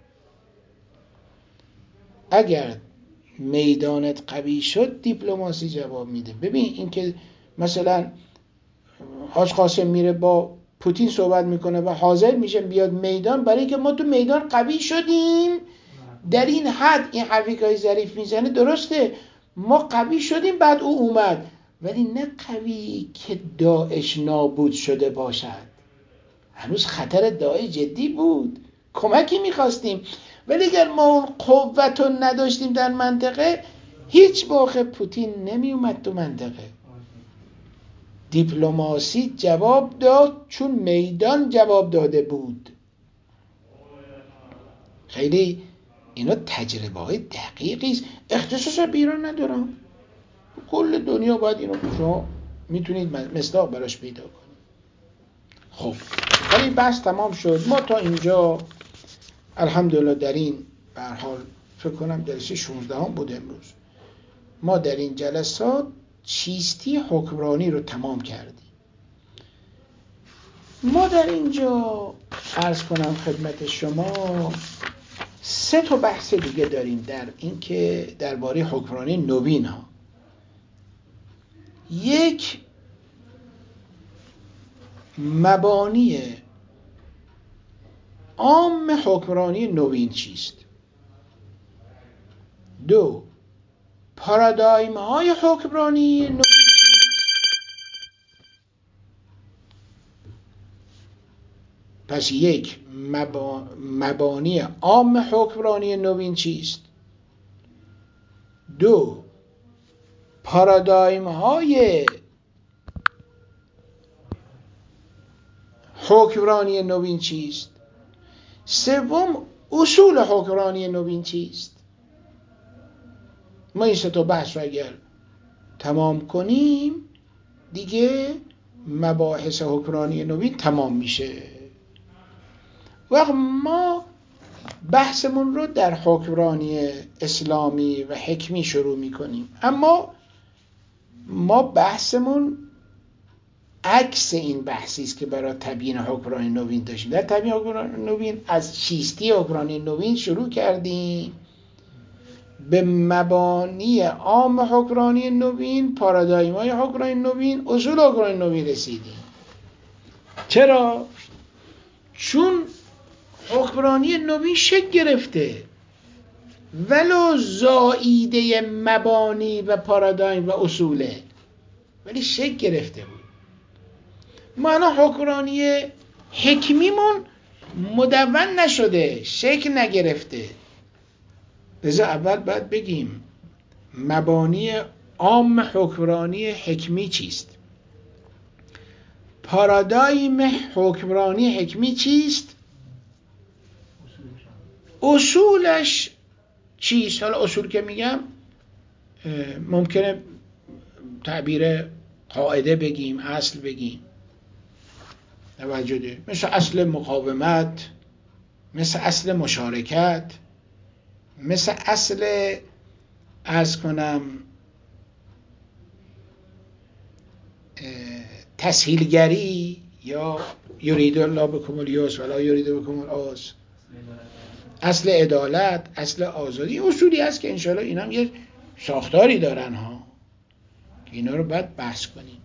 اگر میدانت قوی شد دیپلماسی جواب میده. ببین این که مثلا حاج قاسم میره با پوتین صحبت میکنه و حاضر میشه بیاد میدان، برای اینکه ما تو میدان قوی شدیم. در این حد این حرفی که ظریف میزنه درسته، ما قوی شدیم بعد او اومد، ولی نه قوی که داعش نابود شده باشد. هنوز خطر داعش جدی بود، کمکی میخواستیم، ولی اگر ما اون قوت رو نداشتیم در منطقه، هیچ موقع پوتین نمی اومد تو منطقه. دیپلماسی جواب داد چون میدان جواب داده بود. خیلی اینا تجربه های دقیقی است، اختصاص به ایران ندارم، کل دنیا باید اینو شما میتونید مصداق براش پیدا کنید. خب ولی بحث تمام شد. ما تا اینجا الحمدلله در این به هر حال فکر کنم جلسه 16 هم بود امروز، ما در این جلسات چیستی حکمرانی رو تمام کردیم. ما در اینجا عرض کنم خدمت شما 3 تا بحث دیگه داریم در این که درباره حکمرانی نوین ها. یک، مبانی عام حکمرانی نوین چیست؟ 2، پارادایم های حکمرانی نوین چیست؟ پس یک، مبانی عام حکمرانی نوین چیست؟ 2، پارادایم های حکمرانی نوین چیست؟ 3، اصول حکمرانی نوین چیست؟ ما این 3 تا بحث رو اگر تمام کنیم دیگه مباحث حکمرانی نوین تمام میشه. وقت ما بحثمون رو در حکمرانی اسلامی و حکمی شروع میکنیم، اما ما بحثمون عکس این بحثی است که برای تبیین حکمرانی نوین داشتیم. در تبیین حکمرانی نوین از چیستی حکمرانی نوین شروع کردیم، به مبانی عام حکمرانی نوین، پارادایم‌های حکمرانی نوین، اصول حکمرانی نوین رسیدیم. چرا؟ چون حکمرانی نوین شکل گرفته ولو زائیده مبانی و پارادایم و اصوله، ولی شکل گرفته بود. ما الان حکمرانی حکمیمون مدون نشده، شکل نگرفته. لذا اول باید بگیم مبانی عام حکمرانی حکمی چیست؟ پارادایم حکمرانی حکمی چیست؟ اصولش چیست؟ حالا اصول که میگم ممکنه تعبیر قاعده بگیم، اصل بگیم. توجه دارید؟ مثل اصل مقاومت، مثل اصل مشارکت، مثل اصل عرض کنم تسهیلگری، یا یرید الله بکم الیسر ولا یرید بکم العسر، اصل عدالت، اصل آزادی. اصولی هست که انشاءالله این هم یه ساختاری دارن ها، اینا رو باید بحث کنیم.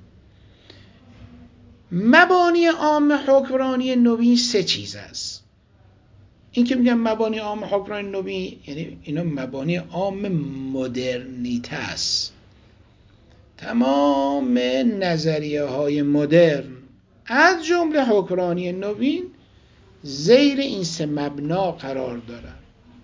مبانی عام حکمرانی نوین 3 چیز است. این که میگم مبانی عام حکمرانی نوین، یعنی اینا مبانی عام مدرنیته است. تمام نظریه های مدرن از جمله حکمرانی نوین زیر این 3 مبنا قرار دارن.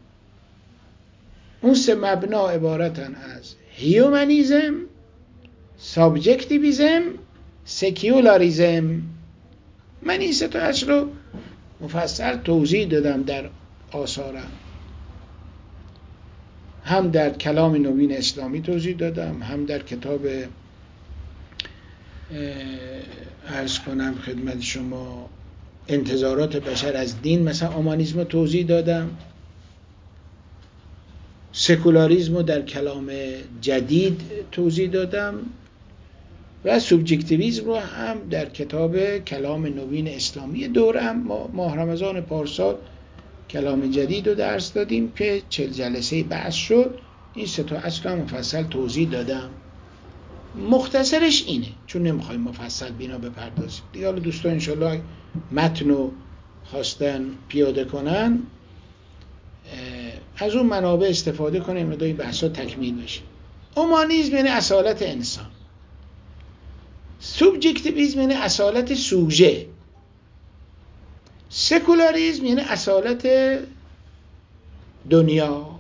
اون 3 مبنا عبارتن از هیومنیزم، سابجکتیویزم، سکیولاریزم. من این 3 تاش رو مفصل توضیح دادم در آثارم. هم در کلام نوین اسلامی توضیح دادم، هم در کتاب عرض کنم خدمت شما انتظارات بشر از دین مثلا اومانیسم رو توضیح دادم، سکولاریسم رو در کلام جدید توضیح دادم و سوبژکتیویسم رو هم در کتاب کلام نوین اسلامی. دوره هم ماه رمضان پارسال کلام جدید رو درس دادیم که 40 جلسه بحث شد. این سه تا اصل هم مفصل توضیح دادم. مختصرش اینه، چون نمیخوایم مفصل بینا بپردازیم دیگه. حالا دوستان انشالله متن رو خواستن پیاده کنن از اون منابع استفاده کنیم تا این بحثا تکمیل بشه. اومانیسم یعنی اصالت انسان، سوبژکتیویسم یعنی اصالت سوژه، سکولاریسم یعنی اصالت دنیا.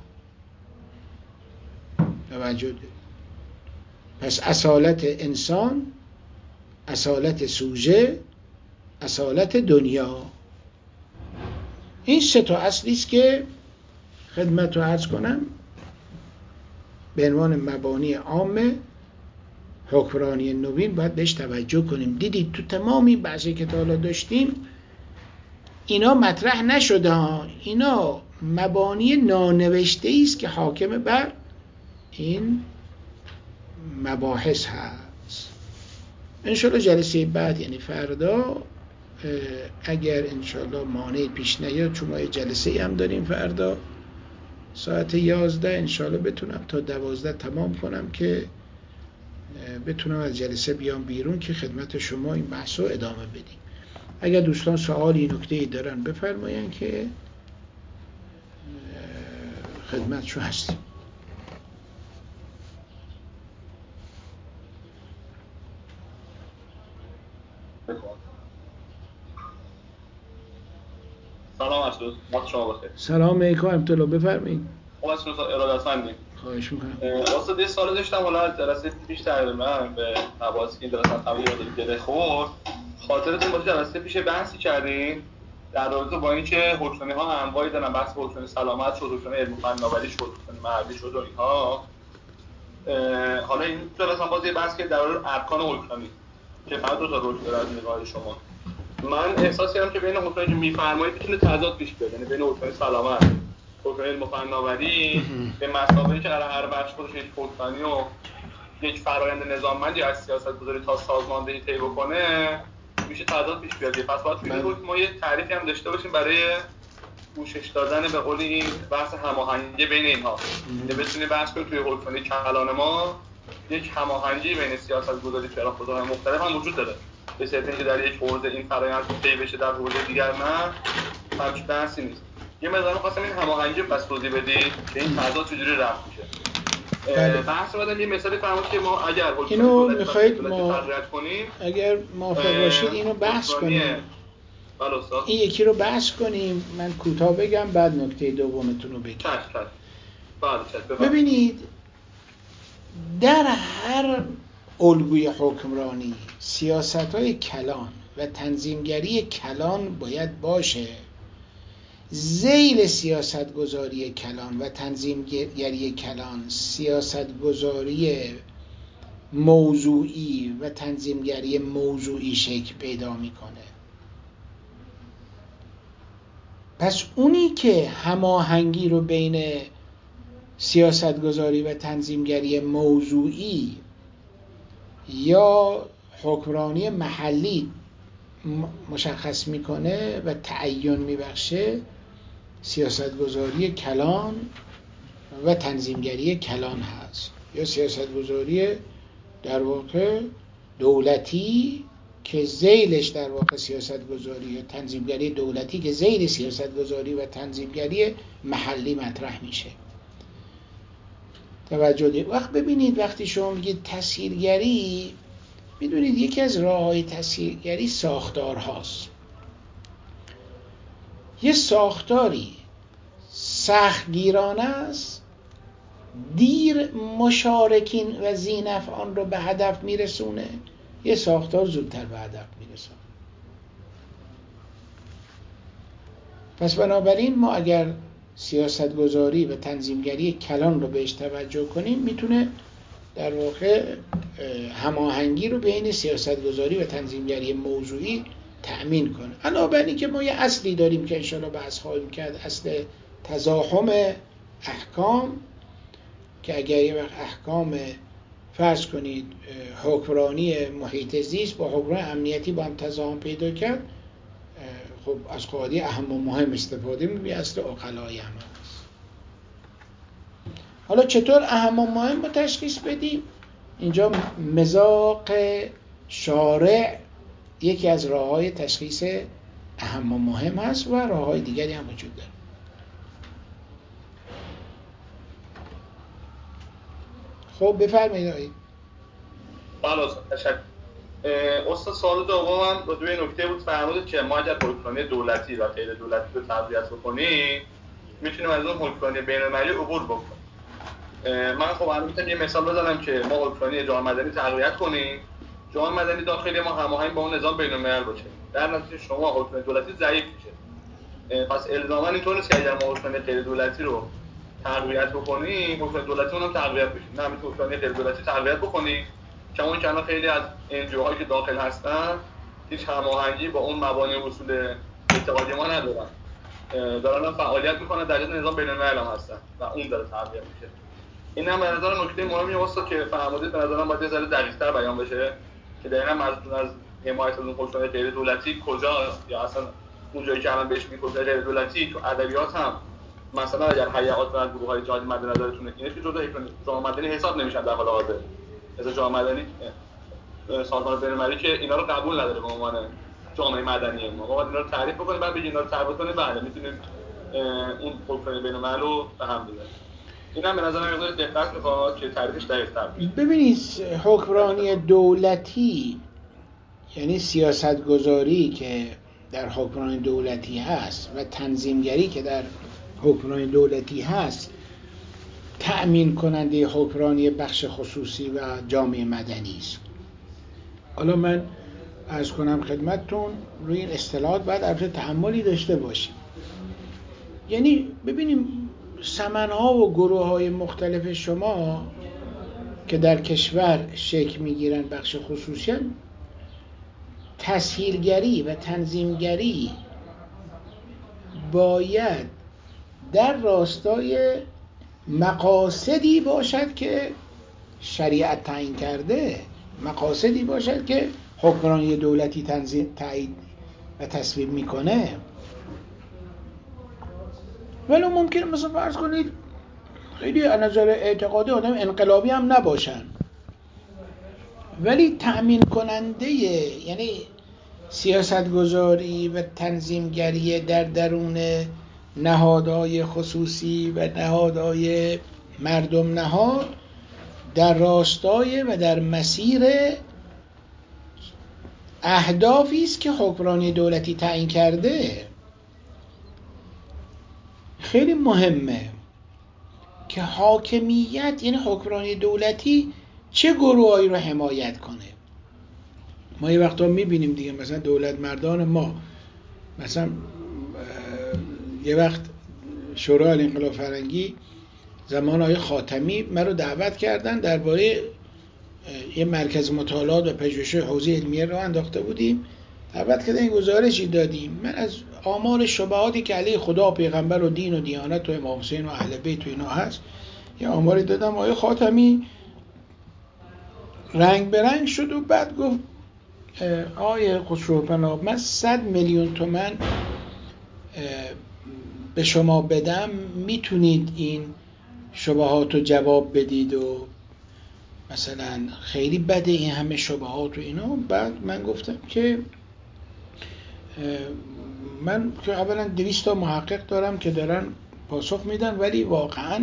توجه. پس اصالت انسان، اصالت سوژه، اصالت دنیا، این سه تا اصلی است که خدمت رو عرض کنم به عنوان مبانی عام حکمرانی نوین باید بهش توجه کنیم. دیدید تو تمام این بحثی که تا حالا داشتیم اینا مطرح نشده ها، اینا مبانی نانوشته است که حاکم بر این مباحث هست. انشالله جلسه بعد یعنی فردا اگر انشالله مانع پیش نیاد، چون ما یه جلسه هم داریم فردا ساعت 11 انشالله بتونم تا 12 تمام کنم که بتونم از جلسه بیام بیرون که خدمت شما این بحث رو ادامه بدیم. اگر دوستان سوالی نکته‌ای دارن بفرمایین که خدمتشون هستیم. سلام اسدود، وقت شما بخیر. سلام علیکم ورحمة الله، بفرمایید. خوب هستید ارادتمندیم. خواهش میکنم. واسه یه سوال داشتم، حالا جلسه پیش تقریبا به مباحثی که جلسه قبلی یاد گره خورد. خاطرتون باشه جلسه پیش بحثی کردیم در رابطه با اینکه حکمرانی‌ها انواعی دارن، بحث حکمرانی سلامت شد، حکمرانی علم و فناوری شد، حکمرانی مردی شد و اینها. حالا این جلسه باز یه بحث که در مورد ارکان حکمرانی که فقط دو تا رکن داره از نگاه شما. من احساس کردم که بین حکمرانی که میفرمایید میتونه تضاد پیش بیاد، یعنی بین حکمرانی سلامت، حکمرانی علم و فناوری به مسابقه که در هر بخش خودش یک حکمرانی و یک فرآیند نظاممندی از سیاست‌گذاری تا سازماندهی طی بکنه میشه تضاد پیش بیاد. پس باید توی حکم ما یه تعریفی هم داشته باشیم برای پوشش دادن به قول این بحث هماهنگی بین اینها. یعنی بتونیم بحث کنیم توی حکمرانی کلان ما یک هماهنگی بین سیاست‌گذاری فراخ‌های مختلف هم وجود داره. به صرف اینکه در یک حوزه این فرآیند طی بشه در حوزه دیگر نه، همچین بحثی نیست. یه مقدار خواستم این هماهنگی بس توضیح بدید که این تضاد چجوری رفع میشه. بحث بعدم یه مثالی فرمود که ما اگر اینو میخواید ما کنیم، اگر موافق باشید اینو بحث کنیم. این یکی رو بحث کنیم، من کوتاه بگم بعد نکته دومتون رو بگم. ببینید در هر الگوی حکمرانی سیاست‌های کلان و تنظیمگری کلان باید باشه. ذیل سیاست‌گذاری کلان و تنظیمگری کلان سیاست‌گذاری موضوعی و تنظیمگری موضوعی شکل پیدا میکنه. پس اونی که هماهنگی رو بین سیاست‌گذاری و تنظیمگری موضوعی یا حکمرانی محلی مشخص میکنه و تعین میبخشه سیاست‌گذاری کلان و تنظیمگری کلان هست، یا سیاست‌گذاری در واقع دولتی که ذیلش در واقع سیاست‌گذاری یا تنظیمگری دولتی که ذیل سیاست‌گذاری و تنظیمگری محلی مطرح میشه. توجه دید. وقت ببینید وقتی شما میگید تسهیلگری، میدونید یکی از راه‌های تسهیلگری ساختار هاست. یه ساختاری سختگیرانه است، دیر مشارکین و ذینفعان رو به هدف میرسونه، یه ساختار زودتر به هدف میرسونه. پس بنابراین ما اگر سیاستگذاری و تنظیمگری کلان رو بهش توجه کنیم، میتونه در واقع هماهنگی رو بین سیاستگذاری و تنظیمگری موضوعی تأمین کنه. علاوه بر این که ما یه اصلی داریم که انشاءالله بحث خواهیم کرد، اصل تزاحم احکام، که اگر یه وقت احکام فرض کنید حکمرانی محیط زیست با حکمرانی امنیتی با هم تزاحم پیدا کرد، خب از قاعده اهم و مهم استفاده می‌کنیم، اصل عقلای هم هست. حالا چطور اهم و مهم رو تشخیص بدیم؟ اینجا مذاق شارع یکی از راه‌های تشخیص اهم و مهم هست و راه‌های دیگری هم وجود داره. خب بفرمایید آقای. بله تشکر. استاد سوال دومم راجع به نکته بود، فرمودید که ما اگر حکمرانی دولتی و غیر دولتی رو تقویت بکنیم میتونیم از اون حکمرانی بین‌المللی عبور بکنیم. من خب الان میتونم یه مثال بزنم که ما حکمرانی جامعه مدنی تقویت کنیم، جامعه مدنی داخلی ما هماهنگ با اون نظام بین‌الملل باشه، در نتیجه شما حکمرانی دولتی ضعیف میشه. پس الزاما اینطور نیست که اگر ما حکمرانی غیر دولتی رو تقویت بکنیم حکمرانی دولتی اونم تقویت بشه. نه، میتونیم حکمرانی غیر دولتی تقویت بکنیم، کما اینکه الان خیلی از NGO هایی که داخل هستن هیچ هماهنگی با اون مبانی و اصول اتحادیه ما ندارن، دارن هم فعالیت میکنن در جهت نظام بین‌الملل هم هستن و اون داره تقویت میشه. این هم به نظر نکته مهمی واسه که فرمودید، به نظرم باید یه ذره دقیق‌تر بیان بشه که دقیقاً منظورتون از حمایت از اون حکمرانی غیر دولتی کجاست، یا اصلا اون جایی که الان بهش میگن غیر دولتی تو ادبیات هم مثلا اگر هیئات و گروه‌های جامعه مد نظرتونه اینه که جزء جامعه مدنی حساب نمیشن در حال حاضر. مثلا جامعه مدنی سازمان بین‌المللی که اینا رو قبول نداره به عنوان جامعه مدنی. ما باید اینا رو تعریف بکنیم، بعد بگیم اینا رو تعریف کنیم، بعد میتونیم اون حکمرانی بین‌الملل رو به هم بزنیم. اینم به نظر من دقت می‌خواد که تعریفش دقیق‌تر بشه. ببینید حکمرانی دولتی یعنی سیاستگذاری که در حکمرانی دولتی هست و تنظیمگری که در حکمرانی دولتی هست تأمین کننده حکمرانی بخش خصوصی و جامعه مدنی است. حالا من عرض کنم خدمتتون روی این اصطلاحات باید البته تأملی داشته باشیم. یعنی ببینیم سمن‌ها و گروه‌های مختلف شما که در کشور شکل می‌گیرن بخش خصوصی، تسهیلگری و تنظیمگری باید در راستای مقاصدی باشد که شریعت تعیین کرده، مقاصدی باشد که حکمرانی دولتی تنظیم تایید و تصویب میکنه. ولی ممکنه مثلا فرض کنید خیلی از نظر اعتقادی آدم انقلابی هم نباشن، ولی تأمین کننده یعنی سیاستگذاری و تنظیمگری در درون نهادهای خصوصی و نهادهای مردم نهاد در راستای و در مسیر اهدافی است که حکمرانی دولتی تعیین کرده. خیلی مهمه که حاکمیت یعنی حکمرانی دولتی چه گروهایی رو حمایت کنه. ما یه وقتا میبینیم دیگه، مثلا دولت مردان ما، مثلا یه وقت شورای انقلاب فرنگی زمان آقای خاتمی من رو دعوت کردن درباره یه مرکز مطالعات و پژوهش حوزه علمیه رو انداخته بودیم، دعوت کردن این گزارشی دادیم. من از آمار شبهاتی که علیه خدا و پیغمبر و دین و دیانت و امام حسین و اهل بیت و اینا هست یه آماری دادم. آقای خاتمی رنگ به رنگ شد و بعد گفت آقای خسروپناه من 100 میلیون تومان به شما بدم، میتونید این شبهات رو جواب بدید و مثلا خیلی بده این همه شبهات و اینا. بعد من گفتم که من که اولا 200 تا محقق دارم که دارن پاسخ میدن، ولی واقعا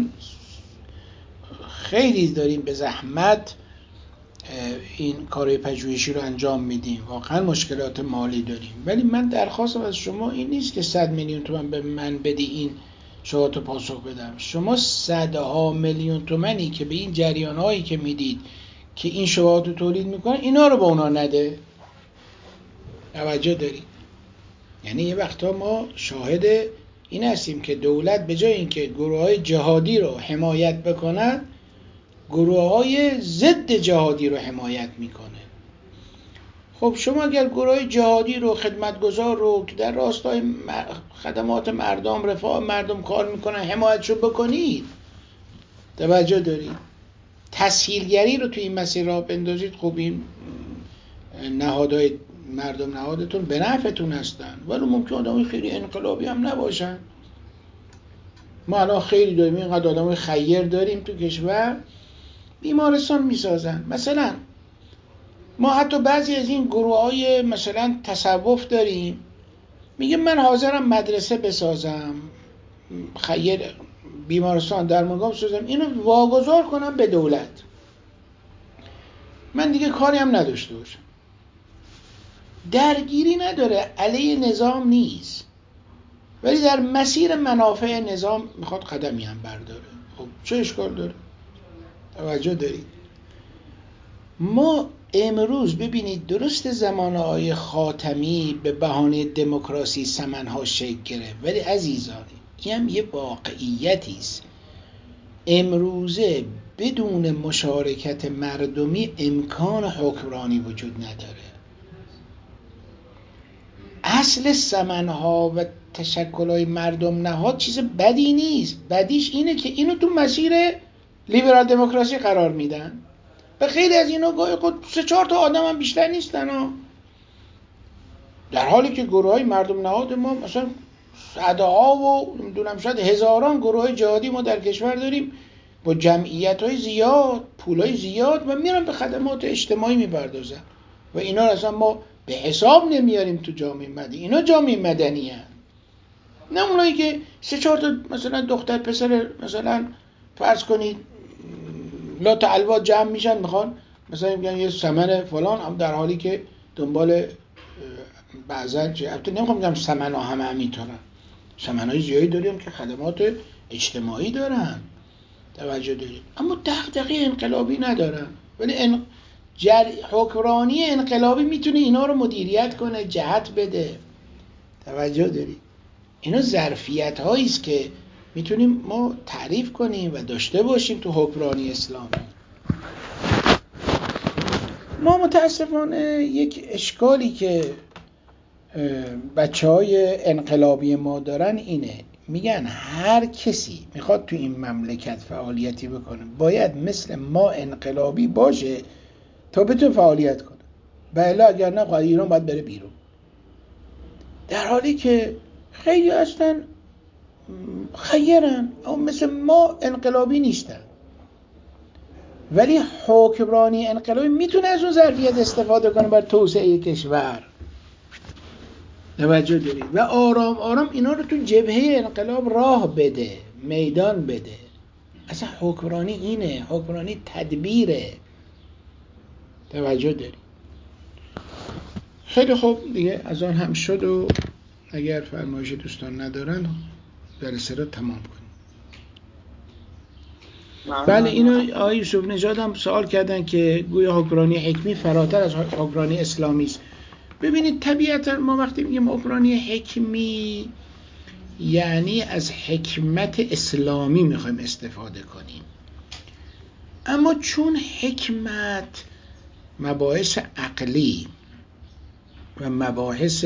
خیلی داریم به زحمت این کارهای پژوهشی رو انجام میدیم، واقعا مشکلات مالی داریم، ولی من درخواستم از شما این نیست که 100 میلیون تومان به من بدی این شبهات رو پاسخ بدم. شما صدها میلیون تومانی که به این جریان‌هایی که میدید که این شبهات رو تولید میکنن اینا رو به اونا نده. توجه دارید؟ یعنی یه وقتا ما شاهد این هستیم که دولت به جای اینکه گروه‌های جهادی رو حمایت بکند، گروه‌های ضد جهادی رو حمایت میکنه. خب شما اگر گروه‌های جهادی رو، خدمتگزار رو که در راستای خدمات مردم، رفاه مردم کار میکنن حمایتشو بکنید، توجه دارید، تسهیلگری رو تو این مسیر راه بندازید، خب این نهادهای مردم نهادتون به نفعتون هستن، ولی ممکن آدمای خیلی انقلابی هم نباشن. ما الان خیلی داریم اینقدر آدمای خیر داریم تو کشور، بیمارستان میسازن. مثلا ما حتی بعضی از این گروه‌های مثلا تصوف داریم، میگه من حاضرم مدرسه بسازم، خیر بیمارستان درمانگاه بسازم، اینو واگذار کنم به دولت، من دیگه کاری هم نداشته باشم. درگیری نداره، علیه نظام نیست، ولی در مسیر منافع نظام میخواد قدمی هم برداره. خب چه اشکال داره؟ توجه دارید. ما امروز ببینید درست زمان آقای خاتمی به بهانه دموکراسی سمنها شکل گرفت، ولی عزیزان این هم یه واقعیتی است. امروزه بدون مشارکت مردمی امکان حکمرانی وجود نداره. اصل سمنها و تشکل‌های مردم نهاد چیز بدی نیست، بدیش اینه که اینو تو مسیر لیبرال دموکراسی قرار میدن و خیلی از اینا گاهی خود 3-4 تا آدم هم بیشتر نیستن ها. در حالی که گروه‌های مردم نهاد ما مثلا صدها و نمیدونم شاید هزاران گروه جهادی ما در کشور داریم با جمعیت‌های زیاد، پولای زیاد، و میرن به خدمات اجتماعی میپردازن و اینا رو اصلا ما به حساب نمیاریم تو جامعه مدنی. اینا جامعه مدنی هست، نه اونایی که 3-4 تا مثلا دختر پسر مثلا فرض کنید لات الوا جمع میشن میخوان مثلا میگن یه سمن فلان، هم در حالی که دنبال بعضا البته نمیخوام بگم سمن ها همه همینطورن، سمن های زیادی داریم که خدمات اجتماعی دارن، توجه دارید، اما دغدغه انقلابی ندارن. ولی حکمرانی انقلابی میتونه اینا رو مدیریت کنه، جهت بده، توجه دارید. اینا ظرفیت هایی است که میتونیم ما تعریف کنیم و داشته باشیم تو حکمرانی اسلامی. ما متاسفانه یک اشکالی که بچهای انقلابی ما دارن اینه، میگن هر کسی میخواد تو این مملکت فعالیتی بکنه باید مثل ما انقلابی باشه تا بتونه فعالیت کنه، بله اگر نه ایران باید بره بیرون. در حالی که خیلی اصلا خیرن اما مثل ما انقلابی نیستن، ولی حکمرانی انقلابی میتونه از اون ظرفیت استفاده کنه برای توسعه کشور، توجه دارید، و آرام آرام اینا رو تو جبهه انقلاب راه بده، میدان بده. اصلا حکمرانی اینه، حکمرانی تدبیره، توجه دارید. خیلی خوب دیگه از آن هم شد و اگر فرمایش دوستان ندارن جلسه رو تمام کنیم. بله اینو آقای یوسف نژاد هم سوال کردن که گویا حکمرانی حکمی فراتر از حکمرانی اسلامی است. ببینید طبیعتا ما وقتی میگیم حکمرانی حکمی یعنی از حکمت اسلامی میخوایم استفاده کنیم، اما چون حکمت مباحث عقلی و مباحث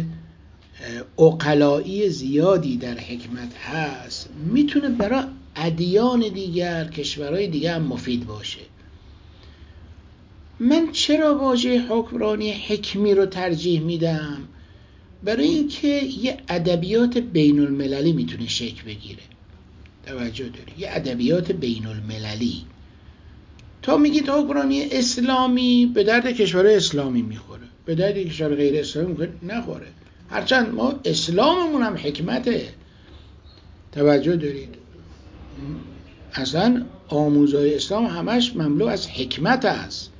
عقلایی زیادی در حکمت هست، میتونه برای ادیان دیگر، کشورهای دیگر هم مفید باشه. من چرا واژه حکمرانی حکمی رو ترجیح میدم؟ برای اینکه یه ادبیات بین المللی میتونه شکل بگیره، توجه داری، یه ادبیات بین المللی. تا میگید حکمرانی اسلامی به درد کشورهای اسلامی میخوره، به درد کشور غیر اسلامی نخوره، هرچند ما اسلاممون هم حکمته، توجه دارید، اصلا آموزهای اسلام همش مملو از حکمت است.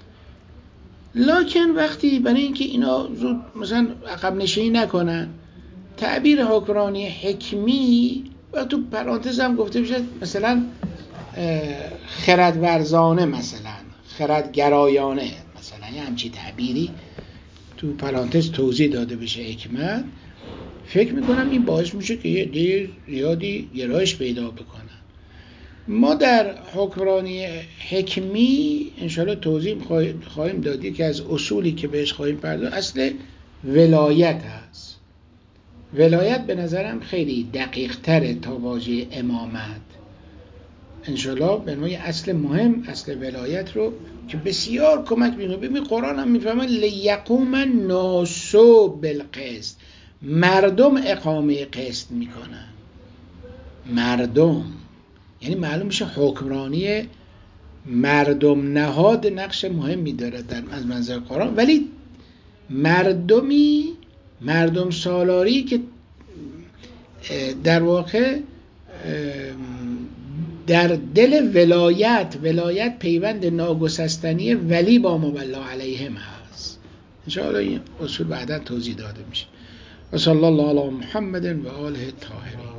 لکن وقتی برای اینکه اینا زود مثلا عقب نشینی نکنن، تعبیر حکمرانی حکمی و تو پرانتز هم گفته بشه مثلا خردورزانه، مثلا خردگرایانه، مثلا یه همچی تعبیری تو پرانتز توضیح داده بشه حکمت، فکر میکنم این باعث میشه که یه عده زیادی گرایش پیدا بکنن. ما در حکمرانی حکمی انشاءالله توضیح خواهیم دادی که از اصولی که بهش خواهیم پرداخت اصل ولایت هست. ولایت به نظرم خیلی دقیق تره تا واژه امامت. انشاءالله به نوعی اصل مهم، اصل ولایت رو که بسیار کمک میکنه. ببین قرآن هم میفهمه لیقوم الناس بالقسط، مردم اقامه قسط میکنن. مردم یعنی معلوم میشه حکمرانی مردم نهاد نقش مهمی داره از منظر قرآن، ولی مردم سالاری که در واقع در دل ولایت پیوند ناگسستنی ولی با مولا علیهم هست. انشاءالله این اصول بعدا توضیح داده میشه. و صلی الله علی محمد و آله الطاهرین.